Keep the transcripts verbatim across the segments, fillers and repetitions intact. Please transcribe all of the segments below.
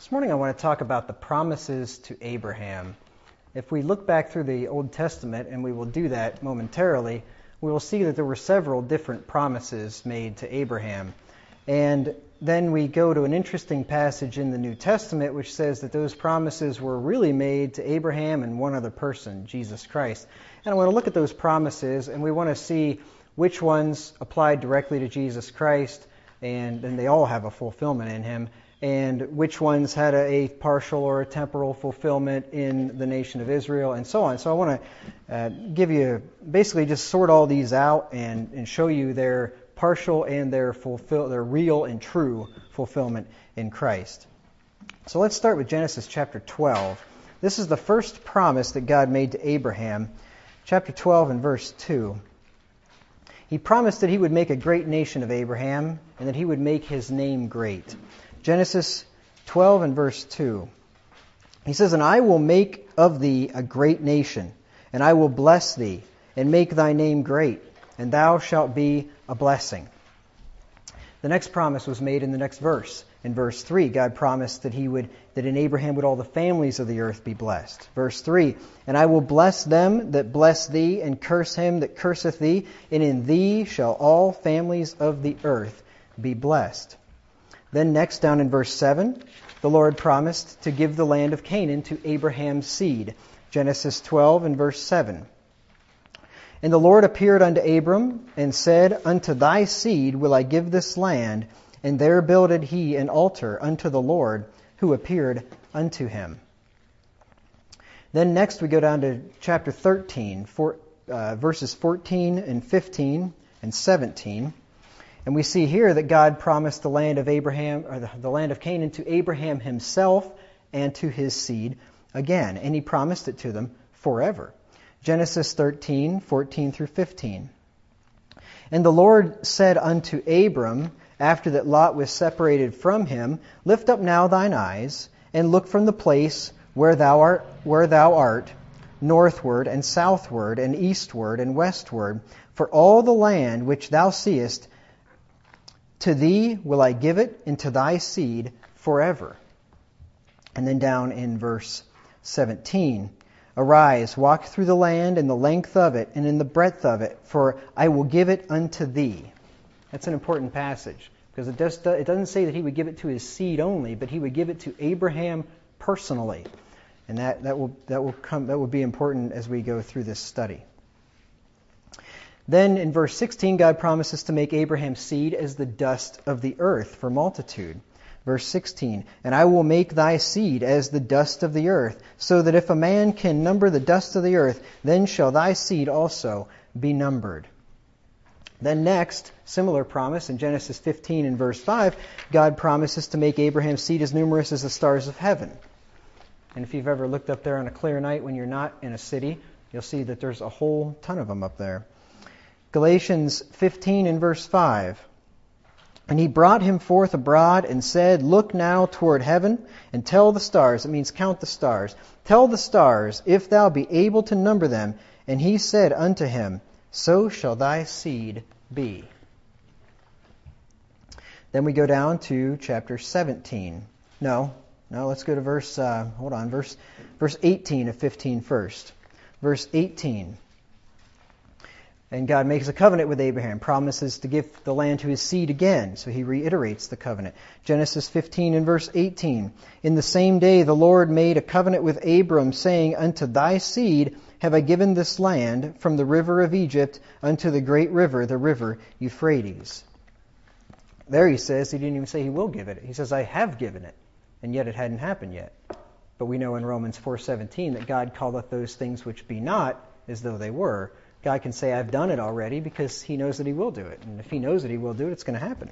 This morning I want to talk about the promises to Abraham. If we look back through the Old Testament, and we will do that momentarily, we will see that there were several different promises made to Abraham. And then we go to an interesting passage in the New Testament which says that those promises were really made to Abraham and one other person, Jesus Christ. And I want to look at those promises, and we want to see which ones applied directly to Jesus Christ, and, and they all have a fulfillment in him, and which ones had a, a partial or a temporal fulfillment in the nation of Israel, and so on. So I want to uh, give you, basically just sort all these out and, and show you their partial and their fulfill, their real and true fulfillment in Christ. So let's start with Genesis chapter twelve. This is the first promise that God made to Abraham. Chapter twelve and verse two. He promised that he would make a great nation of Abraham, and that he would make his name great. Genesis twelve and verse two. He says, "And I will make of thee a great nation, and I will bless thee, and make thy name great, and thou shalt be a blessing." The next promise was made in the next verse. In verse three, God promised that he would, that in Abraham would all the families of the earth be blessed. Verse three, "And I will bless them that bless thee, and curse him that curseth thee, and in thee shall all families of the earth be blessed." Then next, down in verse seven, the Lord promised to give the land of Canaan to Abraham's seed. Genesis twelve and verse seven. "And the Lord appeared unto Abram, and said, Unto thy seed will I give this land, and there builded he an altar unto the Lord, who appeared unto him." Then next we go down to chapter thirteen, for, uh, verses fourteen and fifteen and seventeen. And we see here that God promised the land of Abraham, or the, the land of Canaan, to Abraham himself and to his seed again. And he promised it to them forever. Genesis thirteen, fourteen through fifteen. "And the Lord said unto Abram, after that Lot was separated from him, Lift up now thine eyes, and look from the place where thou art, where thou art, northward and southward and eastward and westward, for all the land which thou seest, to thee will I give it, and to thy seed forever." And then down in verse seventeen, "Arise, walk through the land in the length of it, and in the breadth of it, for I will give it unto thee." That's an important passage, because it, does, it doesn't say that he would give it to his seed only, but he would give it to Abraham personally. And that, that will that will come that will be important as we go through this study. Then in verse sixteen, God promises to make Abraham's seed as the dust of the earth for multitude. Verse sixteen, "And I will make thy seed as the dust of the earth, so that if a man can number the dust of the earth, then shall thy seed also be numbered." Then next, similar promise in Genesis fifteen and verse five, God promises to make Abraham's seed as numerous as the stars of heaven. And if you've ever looked up there on a clear night when you're not in a city, you'll see that there's a whole ton of them up there. Galatians fifteen and verse five. "And he brought him forth abroad and said, Look now toward heaven, and tell the stars," it means count the stars, "tell the stars, if thou be able to number them. And he said unto him, So shall thy seed be." Then we go down to chapter seventeen. No, no, let's go to verse, uh, hold on, verse, verse eighteen of fifteen first. Verse eighteen. "And God makes a covenant with Abraham, promises to give the land to his seed again." So he reiterates the covenant. Genesis fifteen and verse eighteen. "In the same day the Lord made a covenant with Abram, saying, Unto thy seed have I given this land, from the river of Egypt unto the great river, the river Euphrates." There he says, he didn't even say he will give it. He says, "I have given it," and yet it hadn't happened yet. But we know in Romans four seventeen that God calleth those things which be not as though they were. God can say, "I've done it already," because he knows that he will do it. And if he knows that he will do it, it's going to happen.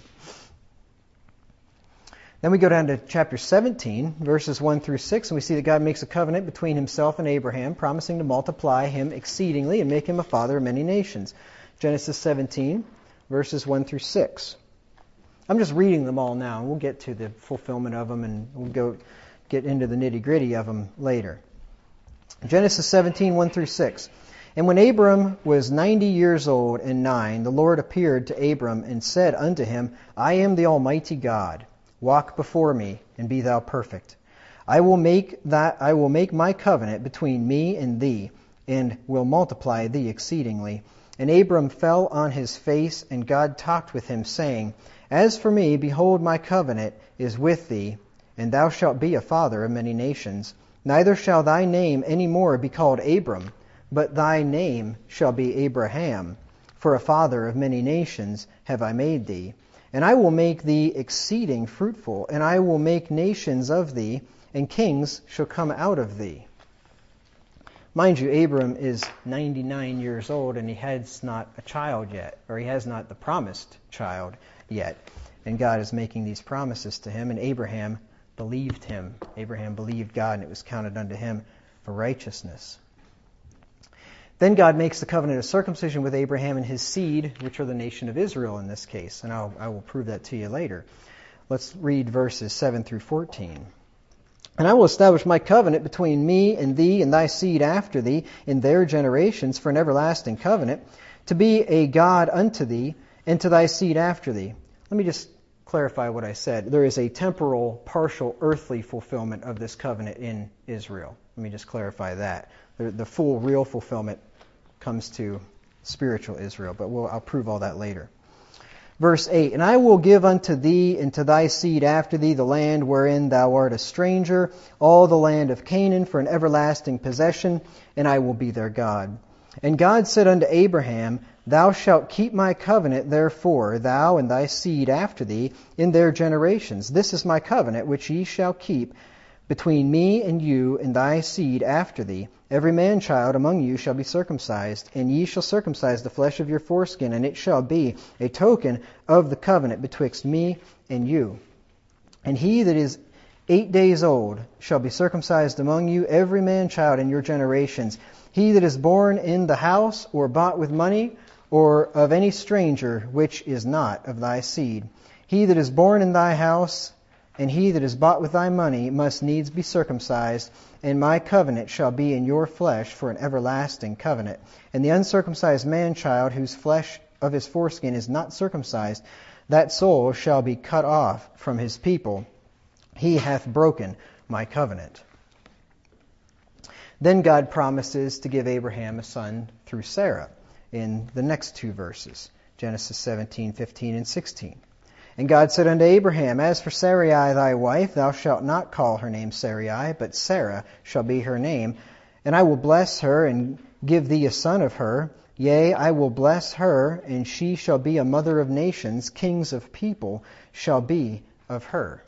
Then we go down to chapter seventeen, verses one through six, and we see that God makes a covenant between himself and Abraham, promising to multiply him exceedingly and make him a father of many nations. Genesis seventeen, verses one through six. I'm just reading them all now, and we'll get to the fulfillment of them, and we'll go get into the nitty-gritty of them later. Genesis seventeen, one through six. "And when Abram was ninety years old and nine, the Lord appeared to Abram and said unto him, I am the Almighty God. Walk before me, and be thou perfect. I will make that I will make my covenant between me and thee, and will multiply thee exceedingly. And Abram fell on his face, and God talked with him, saying, As for me, behold, my covenant is with thee, and thou shalt be a father of many nations. Neither shall thy name any more be called Abram, but thy name shall be Abraham. For a father of many nations have I made thee. And I will make thee exceeding fruitful, and I will make nations of thee, and kings shall come out of thee. Mind you, Abram is ninety-nine years old, and he has not a child yet, or he has not the promised child yet. And God is making these promises to him, and Abraham believed him. Abraham believed God, and it was counted unto him for righteousness. Then God makes the covenant of circumcision with Abraham and his seed, which are the nation of Israel in this case. And I'll, I will prove that to you later. Let's read verses seven through fourteen. And I will establish my covenant between me and thee and thy seed after thee in their generations for an everlasting covenant, to be a God unto thee and to thy seed after thee. Let me just clarify what I said. There is a temporal, partial, earthly fulfillment of this covenant in Israel. Let me just clarify that. The, the full, real fulfillment comes to spiritual Israel, but we'll, I'll prove all that later. Verse eight, And I will give unto thee and to thy seed after thee the land wherein thou art a stranger, all the land of Canaan for an everlasting possession, and I will be their God. And God said unto Abraham, Thou shalt keep my covenant, therefore, thou and thy seed after thee in their generations. This is my covenant which ye shall keep between me and you and thy seed after thee. Every man-child among you shall be circumcised, and ye shall circumcise the flesh of your foreskin, and it shall be a token of the covenant betwixt me and you. And he that is eight days old shall be circumcised among you, every man-child in your generations. He that is born in the house, or bought with money, or of any stranger which is not of thy seed. He that is born in thy house, and he that is bought with thy money, must needs be circumcised, and my covenant shall be in your flesh for an everlasting covenant. And the uncircumcised man-child, whose flesh of his foreskin is not circumcised, that soul shall be cut off from his people. He hath broken my covenant. Then God promises to give Abraham a son through Sarah in the next two verses, Genesis seventeen, fifteen, and sixteen. And God said unto Abraham, As for Sarai thy wife, thou shalt not call her name Sarai, but Sarah shall be her name. And I will bless her, and give thee a son of her. Yea, I will bless her, and she shall be a mother of nations. Kings of people shall be of her.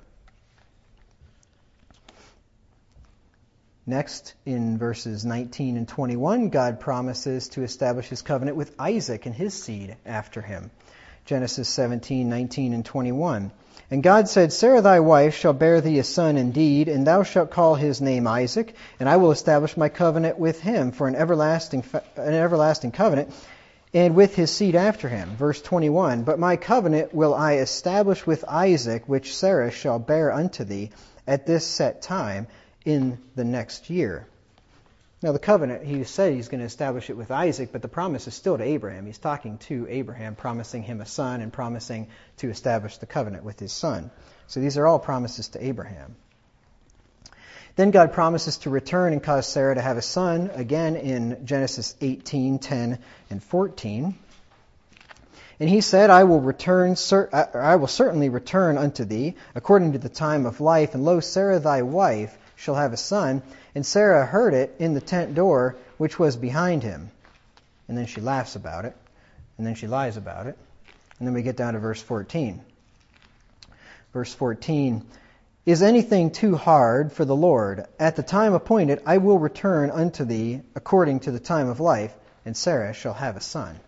Next, in verses nineteen and twenty-one, God promises to establish his covenant with Isaac and his seed after him. Genesis seventeen, nineteen, and twenty-one. And God said, Sarah thy wife shall bear thee a son indeed, and thou shalt call his name Isaac, and I will establish my covenant with him for an everlasting an everlasting covenant, and with his seed after him. Verse twenty-one, But my covenant will I establish with Isaac, which Sarah shall bear unto thee at this set time in the next year. Now the covenant, he said he's going to establish it with Isaac, but the promise is still to Abraham. He's talking to Abraham, promising him a son and promising to establish the covenant with his son. So these are all promises to Abraham. Then God promises to return and cause Sarah to have a son, again in Genesis eighteen, ten, and fourteen. And he said, I will return, I will certainly return unto thee, according to the time of life, and lo, Sarah thy wife shall have a son. And Sarah heard it in the tent door, which was behind him. And then she laughs about it. And then she lies about it. And then we get down to verse fourteen. Verse fourteen, Is anything too hard for the Lord? At the time appointed I will return unto thee according to the time of life, and Sarah shall have a son.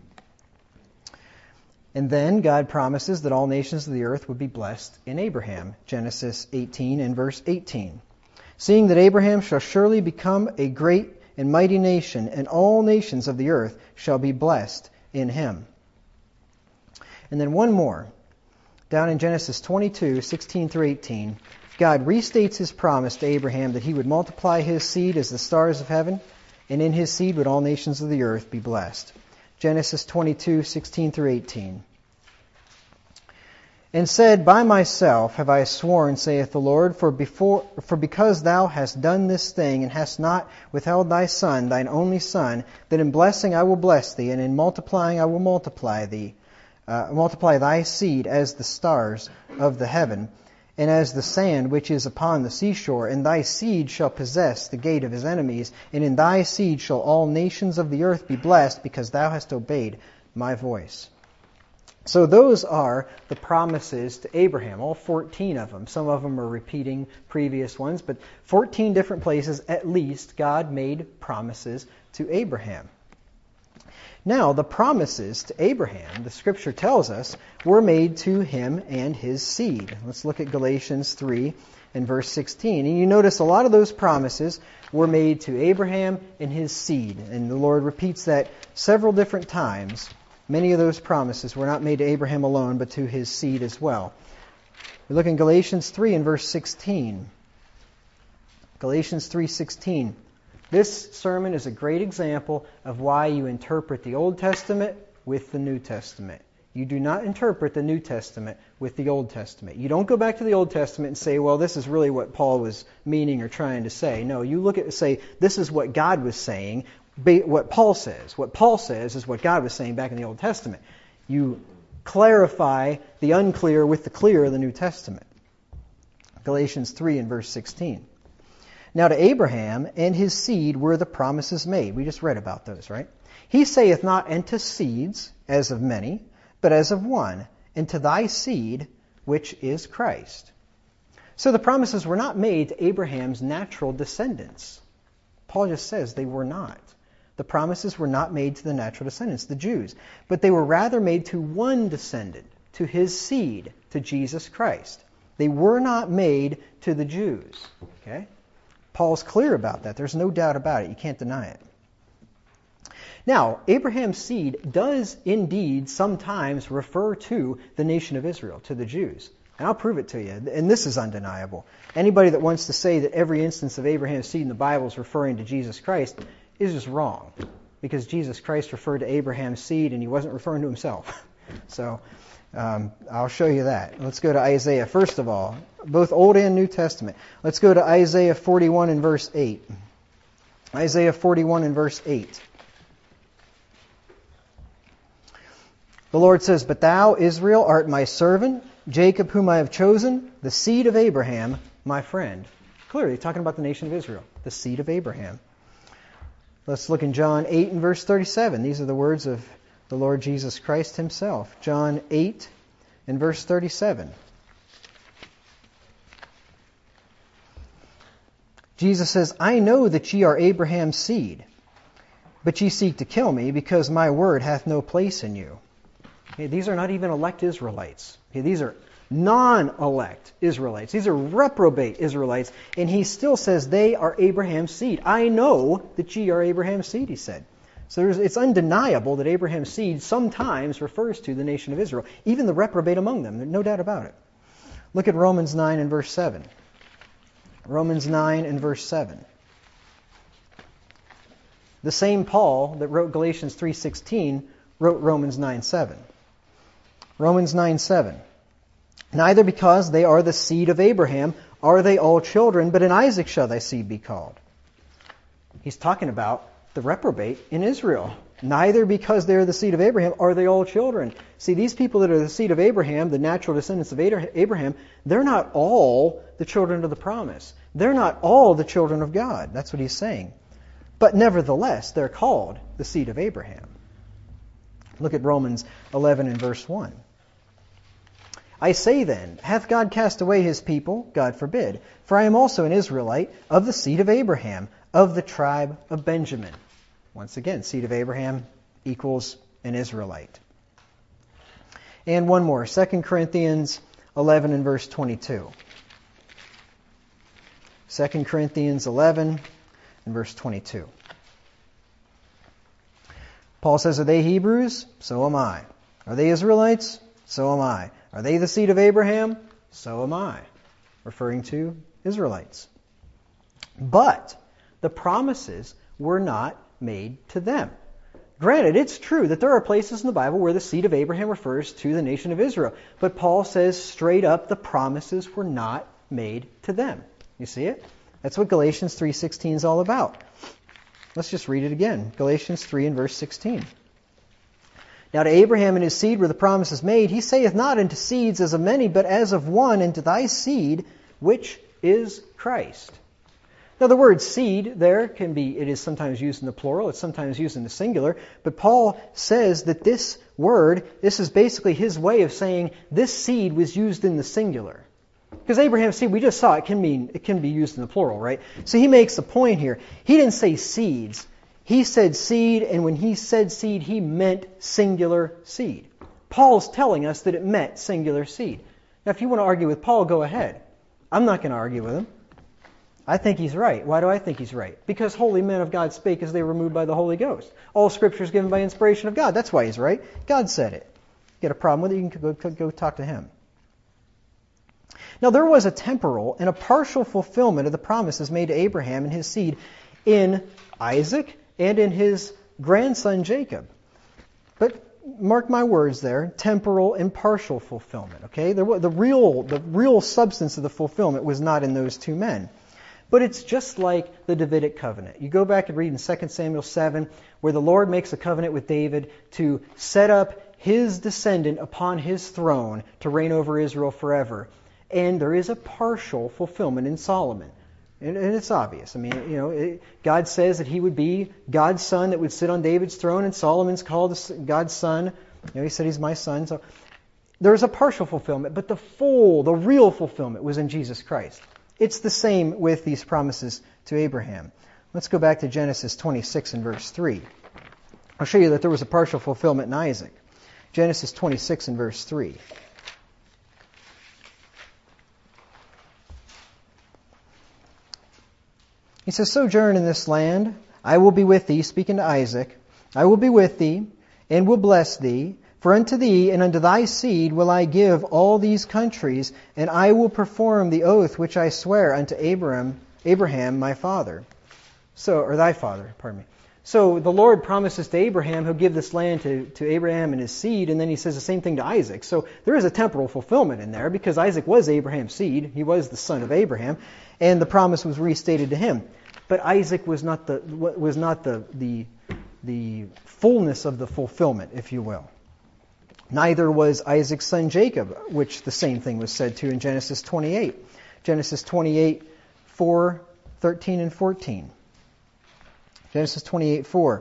And then God promises that all nations of the earth would be blessed in Abraham. Genesis eighteen and verse eighteen. Seeing that Abraham shall surely become a great and mighty nation, and all nations of the earth shall be blessed in him. And then one more. Down in Genesis twenty-two, sixteen through eighteen, God restates his promise to Abraham that he would multiply his seed as the stars of heaven, and in his seed would all nations of the earth be blessed. Genesis twenty-two, sixteen through eighteen. and said, By myself have I sworn, saith the Lord, for before, for because thou hast done this thing, and hast not withheld thy son, thine only son, that in blessing I will bless thee, and in multiplying I will multiply thee, uh, multiply thy seed as the stars of the heaven, and as the sand which is upon the seashore, and thy seed shall possess the gate of his enemies, and in thy seed shall all nations of the earth be blessed, because thou hast obeyed my voice. So those are the promises to Abraham, all fourteen of them. Some of them are repeating previous ones, but fourteen different places at least God made promises to Abraham. Now, the promises to Abraham, the Scripture tells us, were made to him and his seed. Let's look at Galatians three and verse sixteen. And you notice a lot of those promises were made to Abraham and his seed. And the Lord repeats that several different times. Many of those promises were not made to Abraham alone, but to his seed as well. We look in Galatians three and verse sixteen. Galatians three sixteen. This sermon is a great example of why you interpret the Old Testament with the New Testament. You do not interpret the New Testament with the Old Testament. You don't go back to the Old Testament and say, well, this is really what Paul was meaning or trying to say. No, you look at and say, this is what God was saying, what Paul says. What Paul says is what God was saying back in the Old Testament. You clarify the unclear with the clear of the New Testament. Galatians three and verse sixteen. Now to Abraham and his seed were the promises made. We just read about those, right? He saith not, and to seeds, as of many, but as of one, and to thy seed, which is Christ. So the promises were not made to Abraham's natural descendants. Paul just says they were not. The promises were not made to the natural descendants, the Jews, but they were rather made to one descendant, to his seed, to Jesus Christ. They were not made to the Jews. Okay? Paul's clear about that. There's no doubt about it. You can't deny it. Now, Abraham's seed does indeed sometimes refer to the nation of Israel, to the Jews. And I'll prove it to you. And this is undeniable. Anybody that wants to say that every instance of Abraham's seed in the Bible is referring to Jesus Christ is just wrong. Because Jesus Christ referred to Abraham's seed and he wasn't referring to himself. So, um, I'll show you that. Let's go to Isaiah first of all. Both Old and New Testament. Let's go to Isaiah forty-one and verse eight. Isaiah forty-one and verse eight. The Lord says, But thou, Israel, art my servant, Jacob whom I have chosen, the seed of Abraham, my friend. Clearly talking about the nation of Israel, the seed of Abraham. Let's look in John eight and verse thirty-seven. These are the words of the Lord Jesus Christ himself. John eight and verse thirty-seven. Jesus says, I know that ye are Abraham's seed, but ye seek to kill me, because my word hath no place in you. Okay, these are not even elect Israelites. Okay, these are non-elect Israelites. These are reprobate Israelites. And he still says they are Abraham's seed. I know that ye are Abraham's seed, he said. So there's, it's undeniable that Abraham's seed sometimes refers to the nation of Israel, even the reprobate among them. There's no doubt about it. Look at Romans nine and verse seven. Romans nine and verse seven. The same Paul that wrote Galatians three sixteen wrote Romans nine seven. Romans nine seven. Neither because they are the seed of Abraham are they all children, but in Isaac shall thy seed be called. He's talking about the reprobate in Israel. Neither because they are the seed of Abraham are they all children. See, these people that are the seed of Abraham, the natural descendants of Abraham, they're not all the children of the promise. They're not all the children of God. That's what he's saying. But nevertheless, they're called the seed of Abraham. Look at Romans eleven and verse one. I say then, hath God cast away his people? God forbid. For I am also an Israelite of the seed of Abraham, of the tribe of Benjamin. Once again, seed of Abraham equals an Israelite. And one more, Second Corinthians eleven and verse twenty-two. Second Corinthians eleven and verse twenty-two. Paul says, are they Hebrews? So am I. Are they Israelites? So am I. Are they the seed of Abraham? So am I. Referring to Israelites. But the promises were not made to them. Granted, it's true that there are places in the Bible where the seed of Abraham refers to the nation of Israel. But Paul says straight up the promises were not made to them. You see it? That's what Galatians three sixteen is all about. Let's just read it again. Galatians three and verse sixteen. Now to Abraham and his seed were the promises made. He saith not unto seeds as of many, but as of one, and to thy seed, which is Christ. Now the word seed there can be, it is sometimes used in the plural, it's sometimes used in the singular, but Paul says that this word, this is basically his way of saying this seed was used in the singular. Because Abraham's seed, we just saw, it can mean, it can be used in the plural, right? So he makes a point here. He didn't say seeds. He said seed, and when he said seed, he meant singular seed. Paul's telling us that it meant singular seed. Now if you want to argue with Paul, go ahead. I'm not going to argue with him. I think he's right. Why do I think he's right? Because holy men of God spake as they were moved by the Holy Ghost. All Scripture is given by inspiration of God. That's why he's right. God said it. You get a problem with it, you can go, go talk to him. Now there was a temporal and a partial fulfillment of the promises made to Abraham and his seed in Isaac and in his grandson Jacob. But mark my words there, temporal and partial fulfillment. Okay, there, the real the real substance of the fulfillment was not in those two men. But it's just like the Davidic covenant. You go back and read in Second Samuel seven, where the Lord makes a covenant with David to set up his descendant upon his throne to reign over Israel forever. And there is a partial fulfillment in Solomon. And, and it's obvious. I mean, you know, it, God says that he would be God's son that would sit on David's throne, and Solomon's called God's son. You know, he said he's my son. So there's a partial fulfillment, but the full, the real fulfillment was in Jesus Christ. It's the same with these promises to Abraham. Let's go back to Genesis twenty-six and verse three. I'll show you that there was a partial fulfillment in Isaac. Genesis twenty-six and verse three. He says, sojourn in this land, I will be with thee, speaking to Isaac, I will be with thee, and will bless thee, for unto thee and unto thy seed will I give all these countries, and I will perform the oath which I swear unto Abraham, Abraham my father. So, or thy father, pardon me. So the Lord promises to Abraham he'll give this land to, to Abraham and his seed, and then he says the same thing to Isaac. So there is a temporal fulfillment in there, because Isaac was Abraham's seed. He was the son of Abraham, and the promise was restated to him. But Isaac was not the was not the the the fullness of the fulfillment, if you will. Neither was Isaac's son Jacob, which the same thing was said to in Genesis twenty-eight. Genesis twenty-eight, four, thirteen, and fourteen. Genesis twenty-eight, four.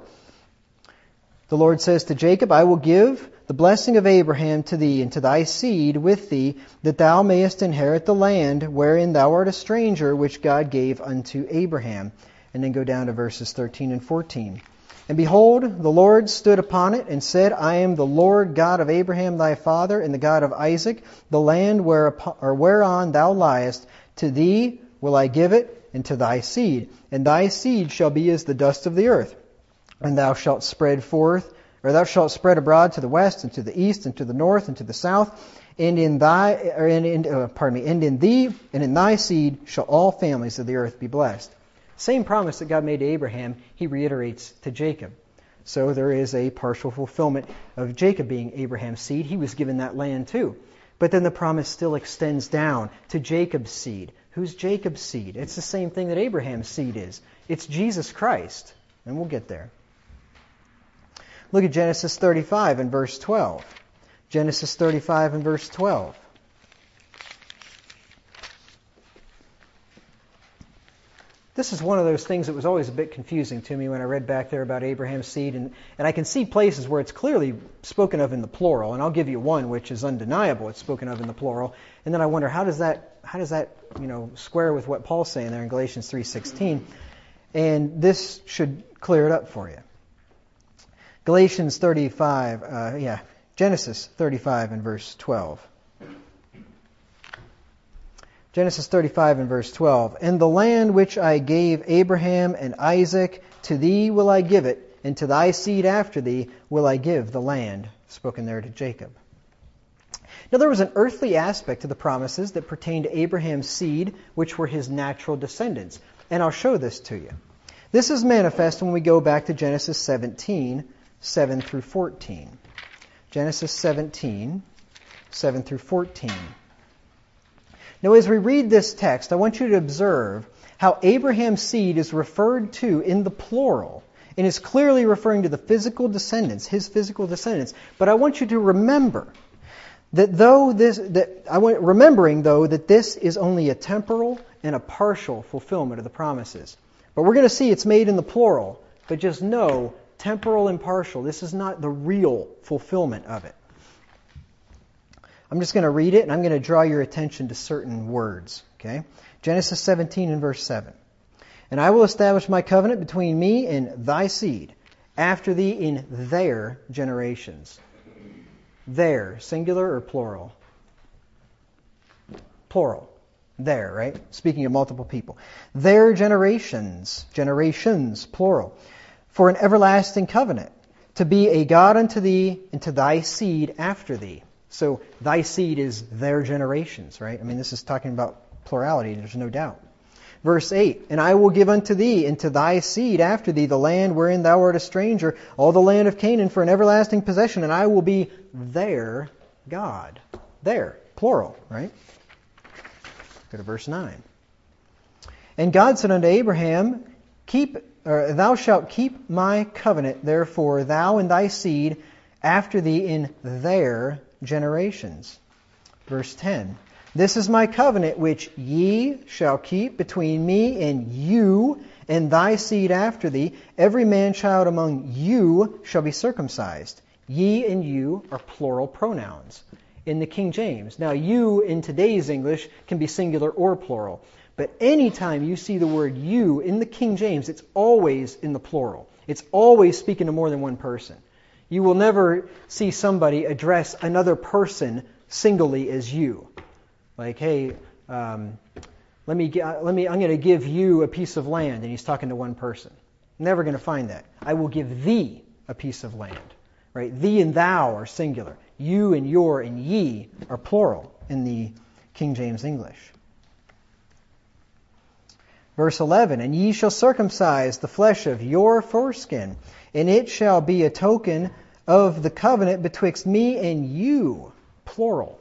The Lord says to Jacob, I will give the blessing of Abraham to thee and to thy seed with thee, that thou mayest inherit the land wherein thou art a stranger, which God gave unto Abraham. And then go down to verses thirteen and fourteen. And behold, the Lord stood upon it and said, I am the Lord God of Abraham thy father, and the God of Isaac. The land whereupon, or whereon thou liest, to thee will I give it, and to thy seed. And thy seed shall be as the dust of the earth. And thou shalt spread forth, or thou shalt spread abroad to the west, and to the east, and to the north, and to the south. And in thy, or in, in uh, pardon me, and in thee, and in thy seed shall all families of the earth be blessed. Same promise that God made to Abraham, he reiterates to Jacob. So there is a partial fulfillment of Jacob being Abraham's seed. He was given that land too. But then the promise still extends down to Jacob's seed. Who's Jacob's seed? It's the same thing that Abraham's seed is. It's Jesus Christ. And we'll get there. Look at Genesis thirty-five and verse twelve. Genesis thirty-five and verse twelve. This is one of those things that was always a bit confusing to me when I read back there about Abraham's seed. And, and I can see places where it's clearly spoken of in the plural. And I'll give you one which is undeniable. It's spoken of in the plural. And then I wonder, how does that, how does that you know, square with what Paul's saying there in Galatians three sixteen? And this should clear it up for you. Galatians thirty-five, uh, yeah, Genesis thirty-five and verse twelve. Genesis thirty-five and verse twelve. And the land which I gave Abraham and Isaac, to thee will I give it, and to thy seed after thee will I give the land. Spoken there to Jacob. Now there was an earthly aspect to the promises that pertained to Abraham's seed, which were his natural descendants. And I'll show this to you. This is manifest when we go back to Genesis seventeen, seven through fourteen. Genesis seventeen, seven through fourteen. Now, as we read this text, I want you to observe how Abraham's seed is referred to in the plural and is clearly referring to the physical descendants, his physical descendants. But I want you to remember that though this, that I want remembering though that this is only a temporal and a partial fulfillment of the promises. But we're going to see it's made in the plural. But just know, temporal and partial, this is not the real fulfillment of it. I'm just going to read it, and I'm going to draw your attention to certain words. Okay, Genesis seventeen and verse seven. And I will establish my covenant between me and thy seed, after thee in their generations. Their, singular or plural? Plural. Their, right? Speaking of multiple people. Their generations, generations, plural. For an everlasting covenant, to be a God unto thee and to thy seed after thee. So thy seed is their generations, right? I mean, this is talking about plurality, there's no doubt. Verse eight, and I will give unto thee and to thy seed after thee the land wherein thou art a stranger, all the land of Canaan for an everlasting possession, and I will be their God. Their, plural, right? Go to verse nine. And God said unto Abraham, Keep, or, thou shalt keep my covenant, therefore thou and thy seed after thee in their generations. Verse ten. This is my covenant which ye shall keep between me and you and thy seed after thee. Every man child among you shall be circumcised. Ye and you are plural pronouns in the King James. Now, you in today's English can be singular or plural. But anytime you see the word you in the King James, it's always in the plural. It's always speaking to more than one person. You will never see somebody address another person singly as you. Like, hey, um, let me, let me, I'm going to give you a piece of land, and he's talking to one person. Never going to find that. I will give thee a piece of land. Right? Thee and thou are singular. You and your and ye are plural in the King James English. Verse eleven, and ye shall circumcise the flesh of your foreskin, and it shall be a token of the covenant betwixt me and you, plural.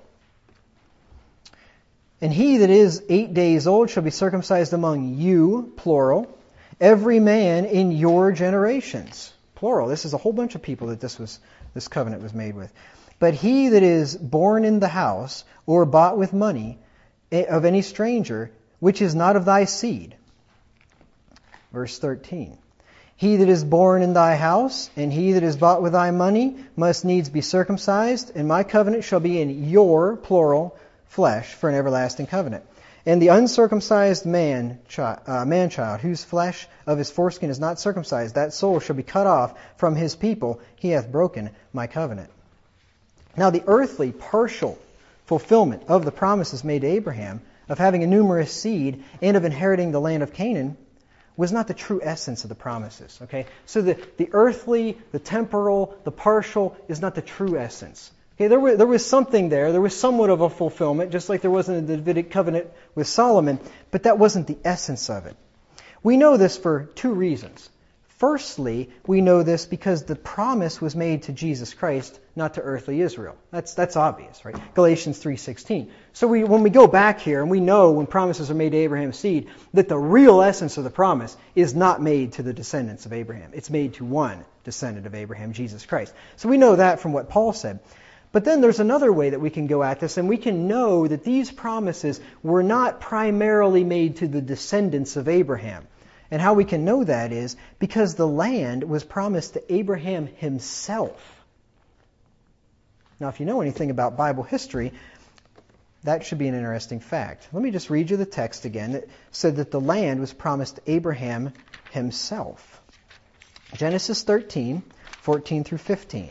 And he that is eight days old shall be circumcised among you, plural, every man in your generations, plural. This is a whole bunch of people that this was this covenant was made with. But he that is born in the house, or bought with money, of any stranger, which is not of thy seed. Verse thirteen. He that is born in thy house, and he that is bought with thy money, must needs be circumcised, and my covenant shall be in your, plural, flesh, for an everlasting covenant. And the uncircumcised man child, uh, man child, whose flesh of his foreskin is not circumcised, that soul shall be cut off from his people. He hath broken my covenant. Now the earthly, partial fulfillment of the promises made to Abraham, of having a numerous seed, and of inheriting the land of Canaan, was not the true essence of the promises. Okay, so the, the earthly, the temporal, the partial is not the true essence. Okay, there was, there was something there. There was somewhat of a fulfillment, just like there was in the Davidic covenant with Solomon, but that wasn't the essence of it. We know this for two reasons. Firstly, we know this because the promise was made to Jesus Christ, not to earthly Israel. That's that's obvious, right? Galatians three sixteen. So we, when we go back here, and we know when promises are made to Abraham's seed, that the real essence of the promise is not made to the descendants of Abraham. It's made to one descendant of Abraham, Jesus Christ. So we know that from what Paul said. But then there's another way that we can go at this, and we can know that these promises were not primarily made to the descendants of Abraham. And how we can know that is because the land was promised to Abraham himself. Now, if you know anything about Bible history, that should be an interesting fact. Let me just read you the text again that said that the land was promised to Abraham himself. Genesis thirteen, fourteen through fifteen.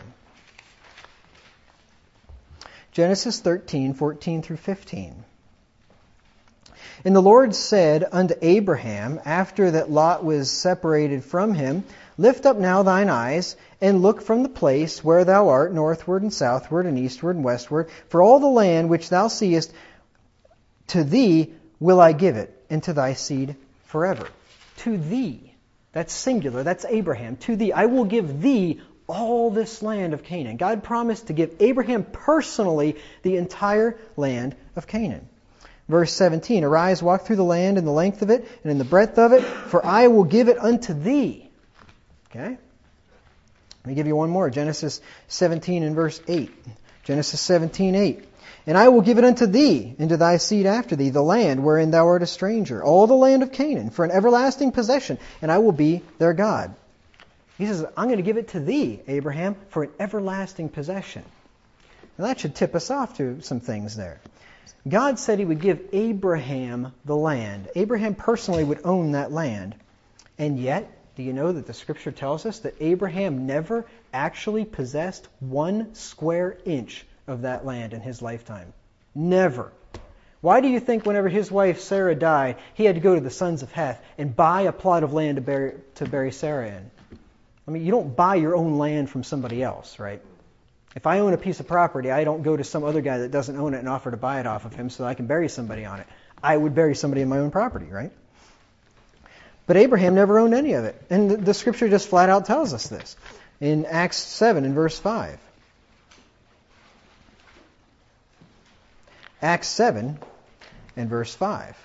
Genesis thirteen, fourteen through fifteen. And the Lord said unto Abraham, after that Lot was separated from him, Lift up now thine eyes, and look from the place where thou art, northward and southward and eastward and westward. For all the land which thou seest, to thee will I give it, and to thy seed forever. To thee. That's singular. That's Abraham. To thee. I will give thee all this land of Canaan. God promised to give Abraham personally the entire land of Canaan. Verse seventeen, arise, walk through the land in the length of it and in the breadth of it, for I will give it unto thee. Okay? Let me give you one more. Genesis seventeen and verse eight. Genesis seventeen, eight. And I will give it unto thee, and to thy seed after thee, the land wherein thou art a stranger, all the land of Canaan, for an everlasting possession, and I will be their God. He says, I'm going to give it to thee, Abraham, for an everlasting possession. Now that should tip us off to some things there. God said He would give Abraham the land. Abraham personally would own that land. And yet, do you know that the Scripture tells us that Abraham never actually possessed one square inch of that land in his lifetime? Never. Why do you think whenever his wife Sarah died, he had to go to the sons of Heth and buy a plot of land to bury, to bury Sarah in? I mean, you don't buy your own land from somebody else, right? If I own a piece of property, I don't go to some other guy that doesn't own it and offer to buy it off of him so I can bury somebody on it. I would bury somebody in my own property, right? But Abraham never owned any of it. And the, the Scripture just flat out tells us this. In Acts seven and verse five. Acts seven and verse five.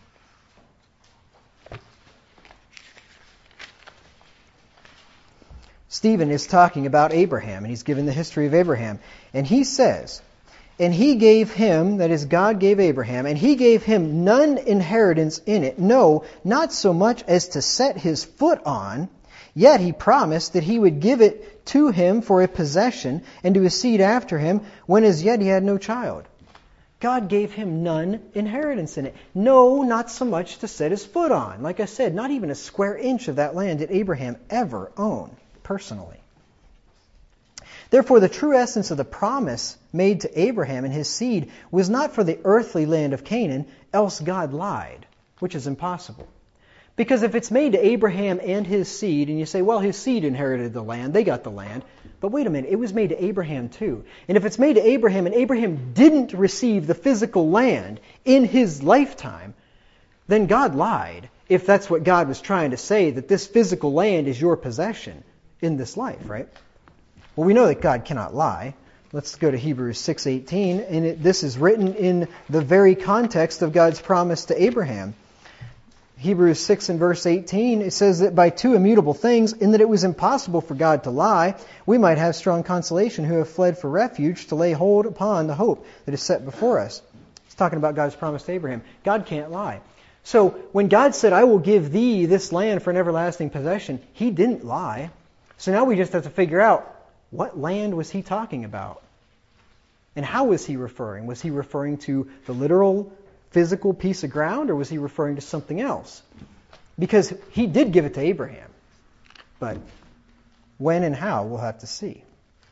Stephen is talking about Abraham, and he's given the history of Abraham. And he says, and he gave him, that is, God gave Abraham, and he gave him none inheritance in it, no, not so much as to set his foot on, yet he promised that he would give it to him for a possession, and to his seed after him, when as yet he had no child. God gave him none inheritance in it. No, not so much to set his foot on. Like I said, not even a square inch of that land did Abraham ever own personally. Therefore, the true essence of the promise made to Abraham and his seed was not for the earthly land of Canaan, else God lied, which is impossible. Because if it's made to Abraham and his seed, and you say, well, his seed inherited the land, they got the land. But wait a minute, it was made to Abraham too. And if it's made to Abraham and Abraham didn't receive the physical land in his lifetime, then God lied, if that's what God was trying to say, that this physical land is your possession in this life, right? Well, we know that God cannot lie. Let's go to Hebrews six eighteen, and it, this is written in the very context of God's promise to Abraham. Hebrews six and verse eighteen, it says that by two immutable things, in that it was impossible for God to lie, we might have strong consolation who have fled for refuge to lay hold upon the hope that is set before us. It's talking about God's promise to Abraham. God can't lie. So when God said, I will give thee this land for an everlasting possession, He didn't lie. So now we just have to figure out, what land was He talking about? And how was He referring? Was He referring to the literal physical piece of ground, or was He referring to something else? Because He did give it to Abraham. But when and how, we'll have to see.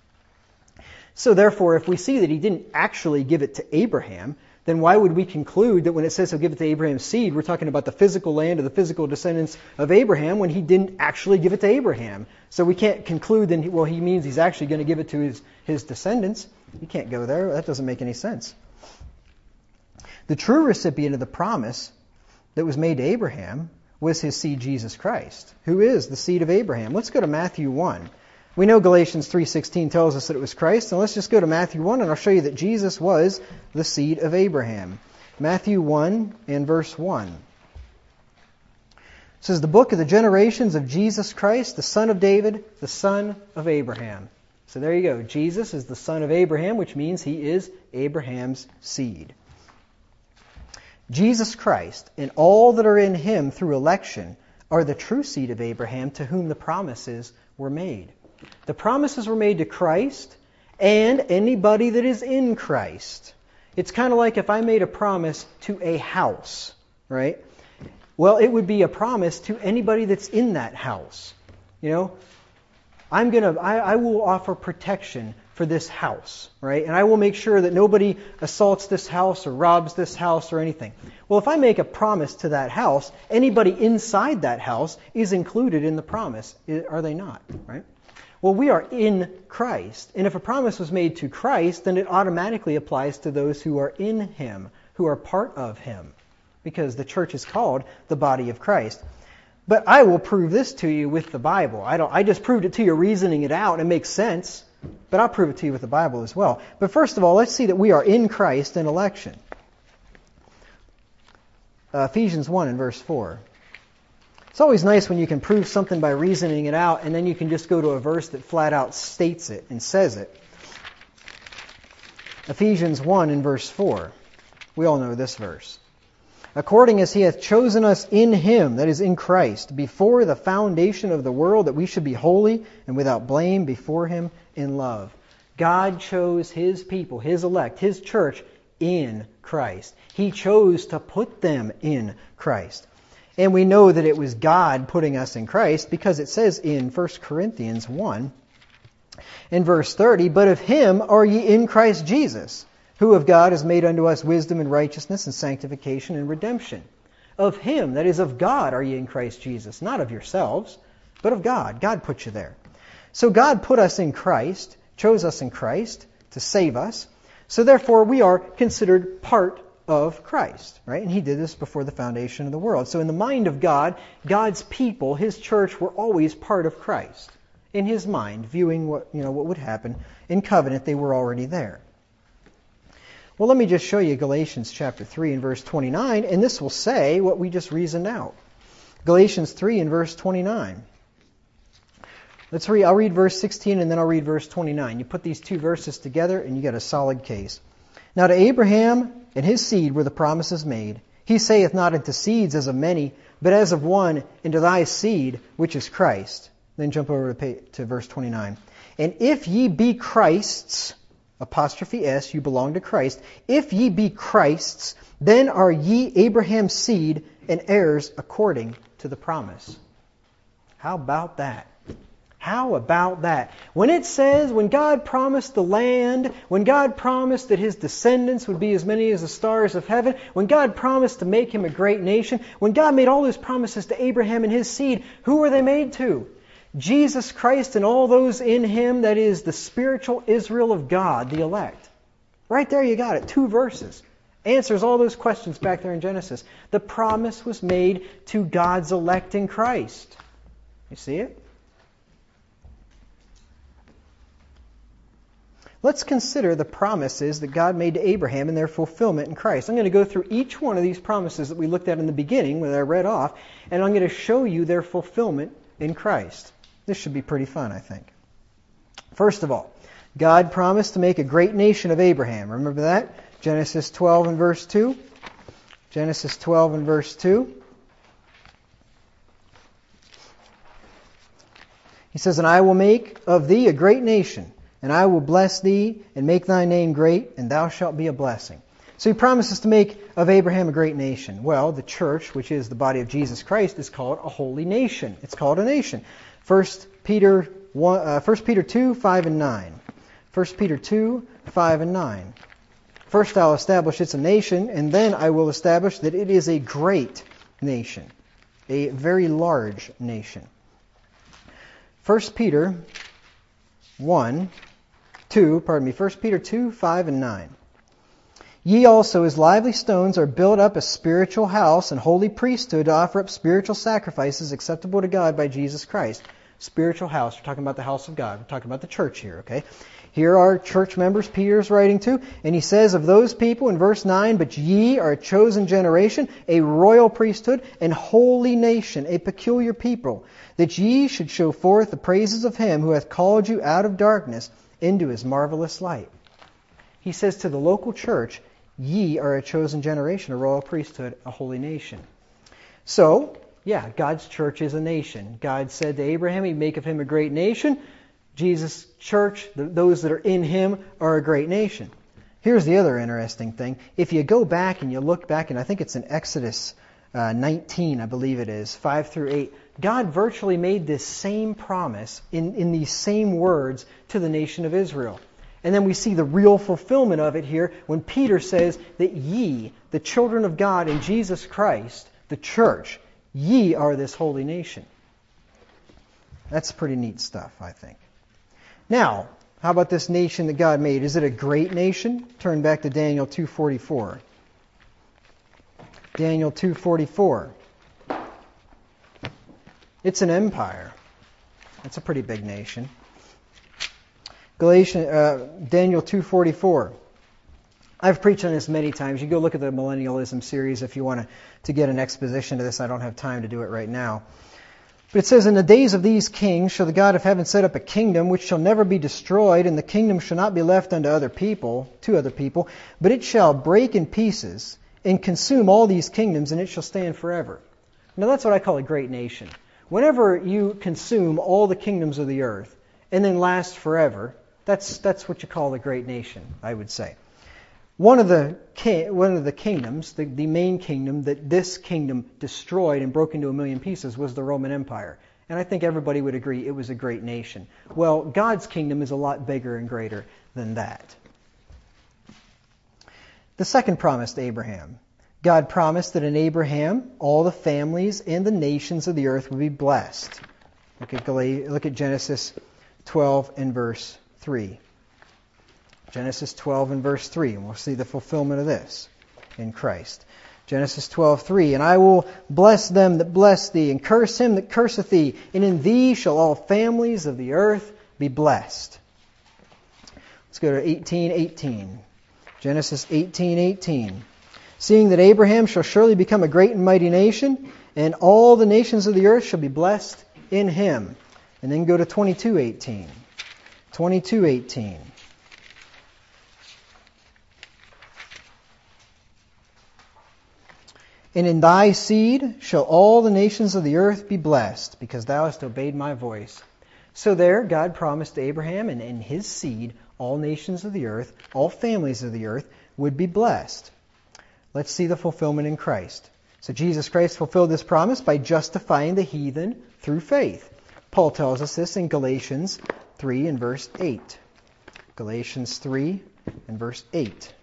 So therefore, if we see that He didn't actually give it to Abraham, then why would we conclude that when it says He'll give it to Abraham's seed, we're talking about the physical land or the physical descendants of Abraham when He didn't actually give it to Abraham? So we can't conclude that, well, He means He's actually going to give it to his, his descendants. You can't go there. That doesn't make any sense. The true recipient of the promise that was made to Abraham was his seed, Jesus Christ, who is the seed of Abraham. Let's go to Matthew one. We know Galatians three sixteen tells us that it was Christ, and let's just go to Matthew one, and I'll show you that Jesus was the seed of Abraham. Matthew one and verse one. It says, the book of the generations of Jesus Christ, the son of David, the son of Abraham. So there you go. Jesus is the son of Abraham, which means He is Abraham's seed. Jesus Christ and all that are in Him through election are the true seed of Abraham, to whom the promises were made. The promises were made to Christ and anybody that is in Christ. It's kind of like if I made a promise to a house, right? Well, it would be a promise to anybody that's in that house. You know, I'm gonna, I, I will offer protection for this house, right? And I will make sure that nobody assaults this house or robs this house or anything. Well, if I make a promise to that house, anybody inside that house is included in the promise, are they not, right? Well, we are in Christ. And if a promise was made to Christ, then it automatically applies to those who are in Him, who are part of Him, because the church is called the body of Christ. But I will prove this to you with the Bible. I don't. I just proved it to you reasoning it out, and it makes sense. But I'll prove it to you with the Bible as well. But first of all, let's see that we are in Christ in election. Uh, Ephesians one and verse four. It's always nice when you can prove something by reasoning it out, and then you can just go to a verse that flat out states it and says it. Ephesians one and verse four. We all know this verse. According as he hath chosen us in him, that is in Christ, before the foundation of the world, that we should be holy and without blame before him in love. God chose his people, his elect, his church in Christ. He chose to put them in Christ. And we know that it was God putting us in Christ because it says in First Corinthians one, in verse thirty, but of him are ye in Christ Jesus, who of God is made unto us wisdom and righteousness and sanctification and redemption. Of him, that is of God, are ye in Christ Jesus, not of yourselves, but of God. God put you there. So God put us in Christ, chose us in Christ to save us. So therefore we are considered part of Christ, right? And he did this before the foundation of the world. So in the mind of God, God's people, his church, were always part of Christ. In his mind, viewing what, you know, what would happen in covenant, they were already there. Well, let me just show you Galatians chapter three and verse twenty-nine, and this will say what we just reasoned out. Galatians three and verse twenty-nine. Let's read, I'll read verse sixteen and then I'll read verse twenty-nine. You put these two verses together and you get a solid case. Now to Abraham and his seed were the promises made. He saith not unto seeds as of many, but as of one, into thy seed, which is Christ. Then jump over to, page, to verse twenty-nine. And if ye be Christ's, apostrophe S, you belong to Christ. If ye be Christ's, then are ye Abraham's seed and heirs according to the promise. How about that? How about that? When it says, when God promised the land, when God promised that his descendants would be as many as the stars of heaven, when God promised to make him a great nation, when God made all those promises to Abraham and his seed, who were they made to? Jesus Christ and all those in him, that is the spiritual Israel of God, the elect. Right there you got it, two verses. Answers all those questions back there in Genesis. The promise was made to God's elect in Christ. You see it? Let's consider the promises that God made to Abraham and their fulfillment in Christ. I'm going to go through each one of these promises that we looked at in the beginning, when I read off, and I'm going to show you their fulfillment in Christ. This should be pretty fun, I think. First of all, God promised to make a great nation of Abraham. Remember that? Genesis twelve and verse two. Genesis twelve and verse two. He says, and I will make of thee a great nation, and I will bless thee, and make thy name great, and thou shalt be a blessing. So he promises to make of Abraham a great nation. Well, the church, which is the body of Jesus Christ, is called a holy nation. It's called a nation. First Peter one, uh, First Peter two, five and nine. First Peter two, five and nine. First I'll establish it's a nation, and then I will establish that it is a great nation, a very large nation. First Peter one, two, pardon me, First Peter two, five and nine. Ye also as lively stones are built up a spiritual house and holy priesthood to offer up spiritual sacrifices acceptable to God by Jesus Christ. Spiritual house. We're talking about the house of God. We're talking about the church here, okay? Here are church members Peter's writing to, and he says of those people in verse nine, but ye are a chosen generation, a royal priesthood, and holy nation, a peculiar people, that ye should show forth the praises of him who hath called you out of darkness into his marvelous light. He says to the local church, ye are a chosen generation, a royal priesthood, a holy nation. So, yeah, God's church is a nation. God said to Abraham, he'd make of him a great nation. Jesus' church, the, those that are in him, are a great nation. Here's the other interesting thing. If you go back and you look back, and I think it's in Exodus uh, nineteen, I believe it is, five through eight, God virtually made this same promise in, in these same words to the nation of Israel. And then we see the real fulfillment of it here when Peter says that ye, the children of God in Jesus Christ, the church, ye are this holy nation. That's pretty neat stuff, I think. Now, how about this nation that God made? Is it a great nation? Turn back to Daniel two forty-four. Daniel two forty-four. It's an empire. It's a pretty big nation. Galatians, uh, Daniel two forty-four. I've preached on this many times. You go look at the Millennialism series if you want to, to get an exposition to this. I don't have time to do it right now. But it says, in the days of these kings shall the God of heaven set up a kingdom which shall never be destroyed, and the kingdom shall not be left unto other people, to other people, but it shall break in pieces and consume all these kingdoms, and it shall stand forever. Now that's what I call a great nation. Whenever you consume all the kingdoms of the earth and then last forever, that's that's what you call a great nation, I would say. One of the one of the kingdoms, the, the main kingdom that this kingdom destroyed and broke into a million pieces was the Roman Empire. And I think everybody would agree it was a great nation. Well, God's kingdom is a lot bigger and greater than that. The second promise to Abraham. God promised that in Abraham all the families and the nations of the earth would be blessed. Look at, look at Genesis twelve and verse three. Genesis twelve and verse three, and we'll see the fulfillment of this in Christ. Genesis twelve three, and I will bless them that bless thee, and curse him that curseth thee, and in thee shall all families of the earth be blessed. Let's go to eighteen eighteen. Genesis eighteen eighteen. Seeing that Abraham shall surely become a great and mighty nation, and all the nations of the earth shall be blessed in him. And then go to twenty-two eighteen. twenty-two eighteen. And in thy seed shall all the nations of the earth be blessed, because thou hast obeyed my voice. So there, God promised to Abraham, and in his seed, all nations of the earth, all families of the earth, would be blessed. Let's see the fulfillment in Christ. So Jesus Christ fulfilled this promise by justifying the heathen through faith. Paul tells us this in Galatians three and verse eight. Galatians three and verse eight.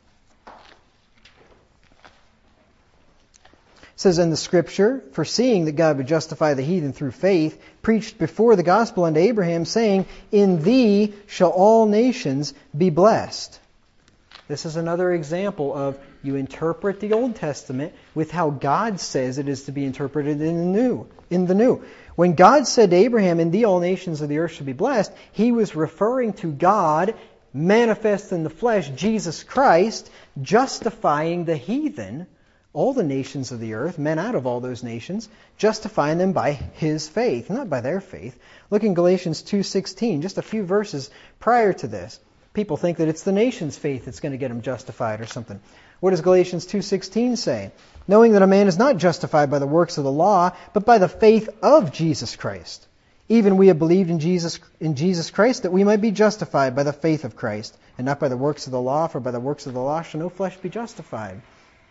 It says in the Scripture, foreseeing that God would justify the heathen through faith, preached before the gospel unto Abraham, saying, in thee shall all nations be blessed. This is another example of you interpret the Old Testament with how God says it is to be interpreted in the new. In the new. When God said to Abraham, in thee all nations of the earth shall be blessed, he was referring to God manifest in the flesh, Jesus Christ, justifying the heathen, all the nations of the earth, men out of all those nations, justifying them by his faith, not by their faith. Look in Galatians two sixteen, just a few verses prior to this. People think that it's the nation's faith that's going to get them justified or something. What does Galatians two sixteen say? Knowing that a man is not justified by the works of the law, but by the faith of Jesus Christ. Even we have believed in Jesus in Jesus Christ, that we might be justified by the faith of Christ, and not by the works of the law, for by the works of the law shall no flesh be justified.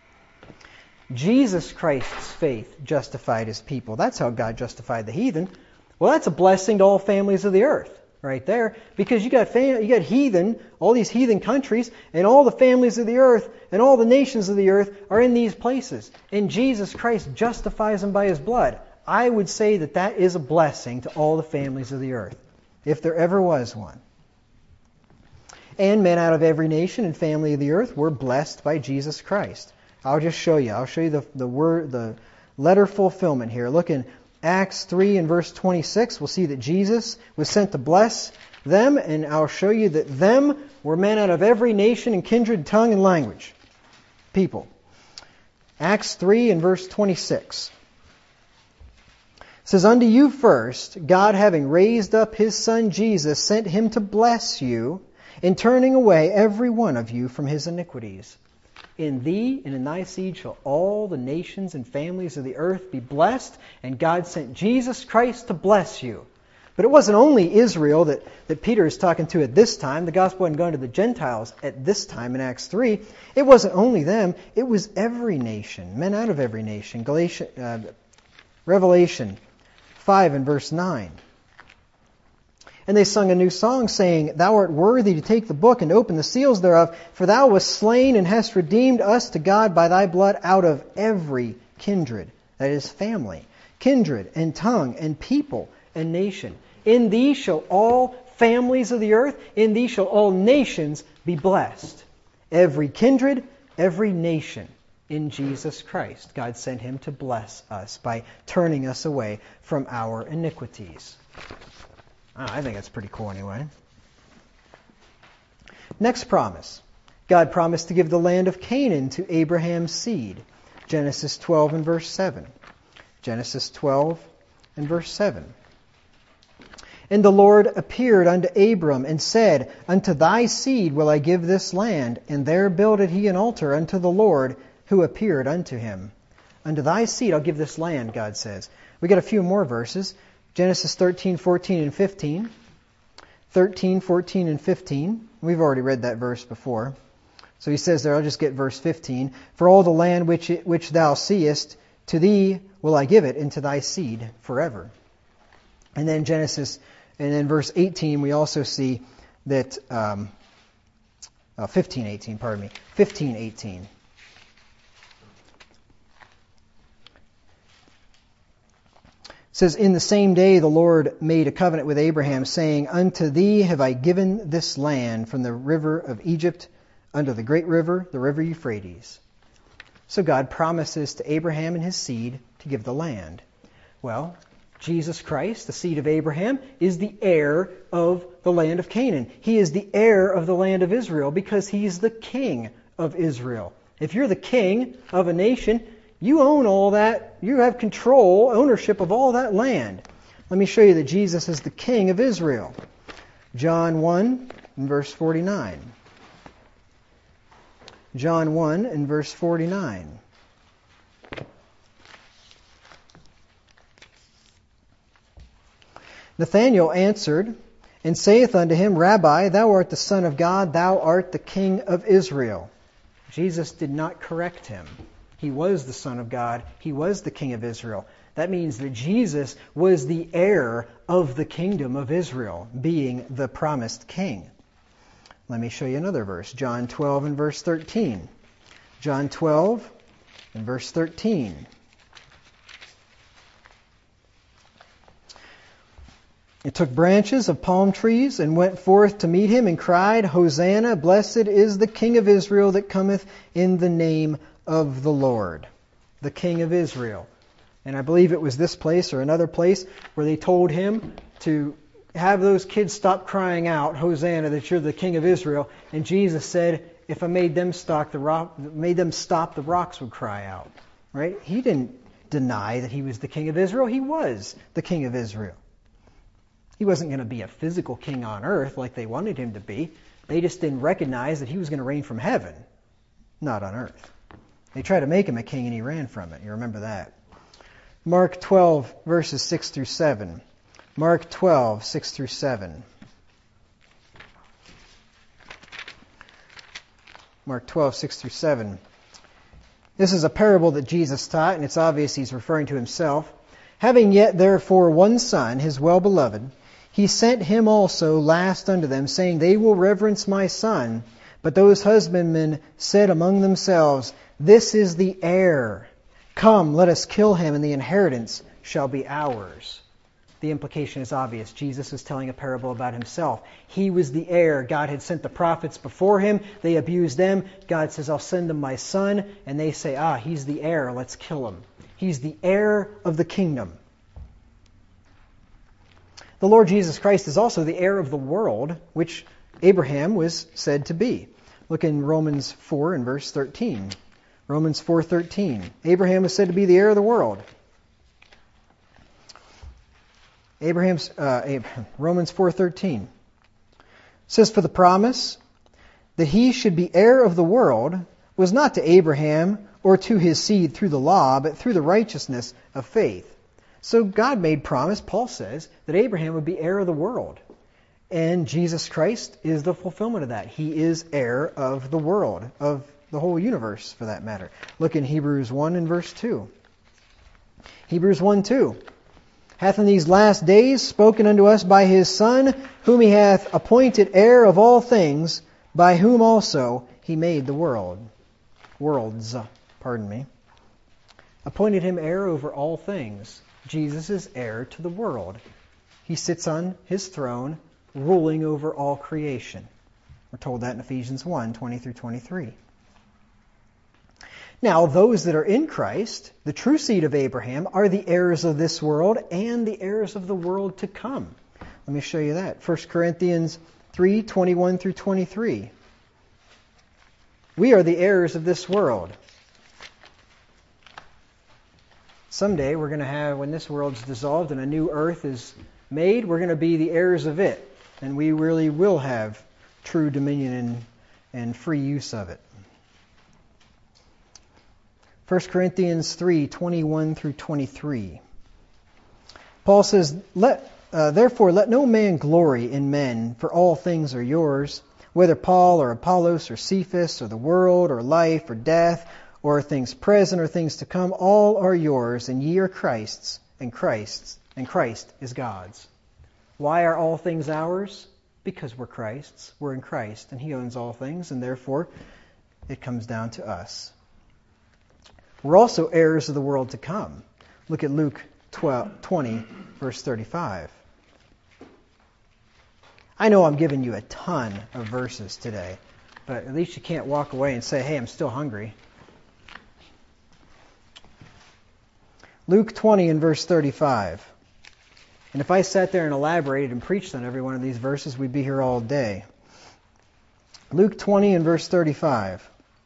Jesus Christ's faith justified his people. That's how God justified the heathen. Well, that's a blessing to all families of the earth, right there. Because you got fam- you got heathen, all these heathen countries, and all the families of the earth, and all the nations of the earth are in these places. And Jesus Christ justifies them by his blood. I would say that that is a blessing to all the families of the earth, if there ever was one. And men out of every nation and family of the earth were blessed by Jesus Christ. I'll just show you. I'll show you the, the word, the letter fulfillment here. Look in Acts three and verse twenty-six. We'll see that Jesus was sent to bless them, and I'll show you that them were men out of every nation and kindred, tongue, and language. People. Acts three and verse twenty-six. It says, unto you first, God having raised up his Son Jesus, sent him to bless you, in turning away every one of you from his iniquities. In thee and in thy seed shall all the nations and families of the earth be blessed, and God sent Jesus Christ to bless you. But it wasn't only Israel that, that Peter is talking to at this time. The gospel hadn't gone to the Gentiles at this time in Acts three. It wasn't only them. It was every nation, men out of every nation. Galatians, uh, Revelation five and verse nine. And they sung a new song, saying, thou art worthy to take the book and open the seals thereof, for thou wast slain and hast redeemed us to God by thy blood out of every kindred, that is family, kindred and tongue and people and nation. In thee shall all families of the earth, in thee shall all nations be blessed. Every kindred, every nation. in Jesus Christ. God sent him to bless us by turning us away from our iniquities. I think that's pretty cool anyway. Next promise. God promised to give the land of Canaan to Abraham's seed. Genesis twelve and verse seven. Genesis twelve and verse seven. And the Lord appeared unto Abram and said, Unto thy seed will I give this land, and there builded he an altar unto the Lord who appeared unto him. Unto thy seed I'll give this land, God says. We got a few more verses. Genesis thirteen, fourteen, and fifteen. thirteen, fourteen, and fifteen. We've already read that verse before. So he says there, I'll just get verse fifteen. For all the land which which thou seest, to thee will I give it, and to thy seed forever. And then Genesis, and then verse eighteen, we also see that, um, uh, fifteen, eighteen, pardon me, fifteen, eighteen. It says, In the same day the Lord made a covenant with Abraham, saying, Unto thee have I given this land from the river of Egypt unto the great river, the river Euphrates. So God promises to Abraham and his seed to give the land. Well, Jesus Christ, the seed of Abraham, is the heir of the land of Canaan. He is the heir of the land of Israel because he's the king of Israel. If you're the king of a nation, you own all that. You have control, ownership of all that land. Let me show you that Jesus is the king of Israel. John one and verse forty-nine. John one and verse forty-nine. Nathanael answered and saith unto him, Rabbi, thou art the Son of God, thou art the King of Israel. Jesus did not correct him. He was the Son of God. He was the King of Israel. That means that Jesus was the heir of the kingdom of Israel, being the promised king. Let me show you another verse. John twelve and verse thirteen. John twelve and verse thirteen. It took branches of palm trees and went forth to meet him and cried, Hosanna, blessed is the King of Israel that cometh in the name of the Lord. The King of Israel. And I believe it was this place or another place where they told him to have those kids stop crying out, Hosanna, that you're the King of Israel. And Jesus said, if I made them stop, the rock, made them stop, the rocks would cry out. Right? He didn't deny that he was the King of Israel. He was the King of Israel. He wasn't going to be a physical king on earth like they wanted him to be. They just didn't recognize that he was going to reign from heaven, not on earth. They tried to make him a king and he ran from it. You remember that. Mark twelve, verses six through seven. Mark twelve, six through seven. Mark twelve, six through seven. This is a parable that Jesus taught, and it's obvious he's referring to himself. Having yet therefore one son, his well-beloved, he sent him also last unto them, saying, They will reverence my son. But those husbandmen said among themselves, This is the heir. Come, let us kill him, and the inheritance shall be ours. The implication is obvious. Jesus is telling a parable about himself. He was the heir. God had sent the prophets before him. They abused them. God says, I'll send them my son. And they say, ah, he's the heir. Let's kill him. He's the heir of the kingdom. The Lord Jesus Christ is also the heir of the world, which Abraham was said to be. Look in Romans four and verse thirteen. Romans four thirteen. Abraham was said to be the heir of the world. Abraham's uh, Abraham, Romans four thirteen says, For the promise that he should be heir of the world was not to Abraham or to his seed through the law, but through the righteousness of faith. So God made promise, Paul says, that Abraham would be heir of the world. And Jesus Christ is the fulfillment of that. He is heir of the world, of the whole universe for that matter. Look in Hebrews one and verse two. Hebrews one two. Hath in these last days spoken unto us by his Son, whom he hath appointed heir of all things, by whom also he made the world. Worlds, pardon me. Appointed him heir over all things. Jesus is heir to the world. He sits on his throne, ruling over all creation. We're told that in Ephesians one, twenty through twenty-three. Now, those that are in Christ, the true seed of Abraham, are the heirs of this world and the heirs of the world to come. Let me show you that. First Corinthians three, twenty-one through twenty-three. We are the heirs of this world. Someday we're going to have, when this world's dissolved and a new earth is made, we're going to be the heirs of it. And we really will have true dominion and, and free use of it. First Corinthians three, twenty-one through twenty-three. Paul says, let, uh, Therefore let no man glory in men, for all things are yours, whether Paul or Apollos or Cephas or the world or life or death or things present or things to come, all are yours, and ye are Christ's, and Christ's, and Christ is God's. Why are all things ours? Because we're Christ's. We're in Christ, and He owns all things, and therefore it comes down to us. We're also heirs of the world to come. Look at Luke twelve, twenty, verse thirty-five. I know I'm giving you a ton of verses today, but at least you can't walk away and say, hey, I'm still hungry. Luke twenty and verse thirty-five. And if I sat there and elaborated and preached on every one of these verses, we'd be here all day. Luke twenty and verse thirty-five.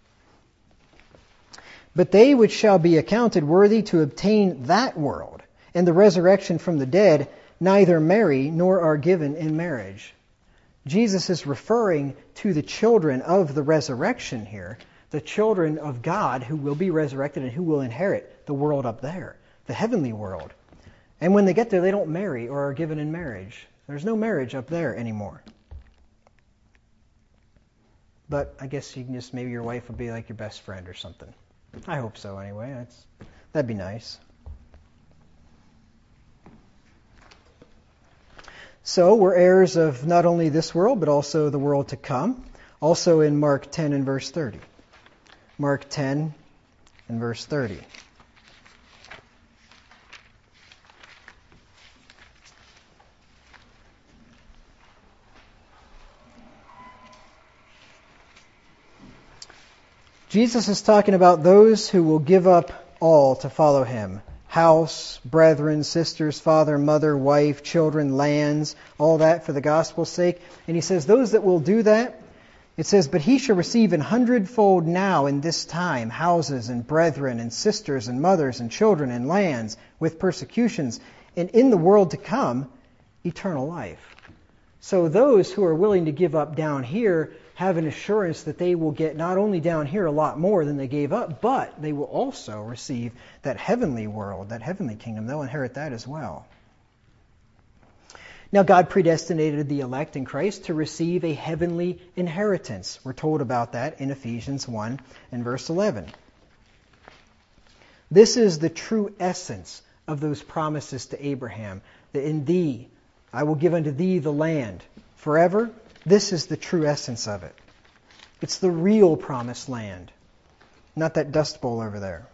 But they which shall be accounted worthy to obtain that world and the resurrection from the dead neither marry nor are given in marriage. Jesus is referring to the children of the resurrection here, the children of God who will be resurrected and who will inherit the world up there, the heavenly world. And when they get there, they don't marry or are given in marriage. There's no marriage up there anymore. But I guess you can just, maybe your wife will be like your best friend or something. I hope so anyway. That's, that'd be nice. So we're heirs of not only this world, but also the world to come. Also in Mark ten and verse thirty. Mark ten and verse thirty. Jesus is talking about those who will give up all to follow Him. House, brethren, sisters, father, mother, wife, children, lands, all that for the gospel's sake. And He says, those that will do that, it says, but he shall receive an hundredfold now in this time houses and brethren and sisters and mothers and children and lands with persecutions, and in the world to come, eternal life. So those who are willing to give up down here have an assurance that they will get not only down here a lot more than they gave up, but they will also receive that heavenly world, that heavenly kingdom. They'll inherit that as well. Now, God predestinated the elect in Christ to receive a heavenly inheritance. We're told about that in Ephesians one and verse eleven. This is the true essence of those promises to Abraham, that in thee I will give unto thee the land forever. This is the true essence of it. It's the real promised land, not that dust bowl over there.